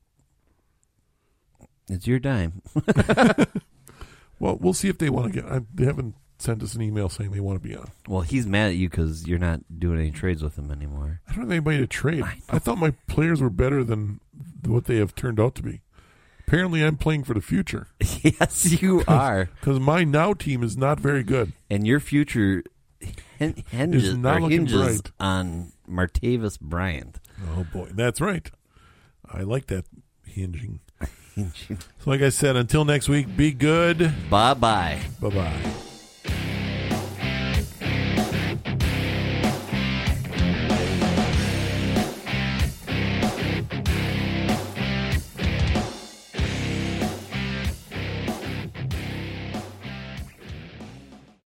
It's your dime. Well, we'll see if they want to get. They haven't sent us an email saying they want to be on. Well, he's mad at you because you're not doing any trades with him anymore. I don't have anybody to trade. I thought my players were better than what they have turned out to be. Apparently, I'm playing for the future. Yes, you are. Because my now team is not very good. And your future hinges bright on Martavis Bryant. Oh, boy. That's right. I like that hinging. So like I said, until next week, be good. Bye-bye. Bye-bye.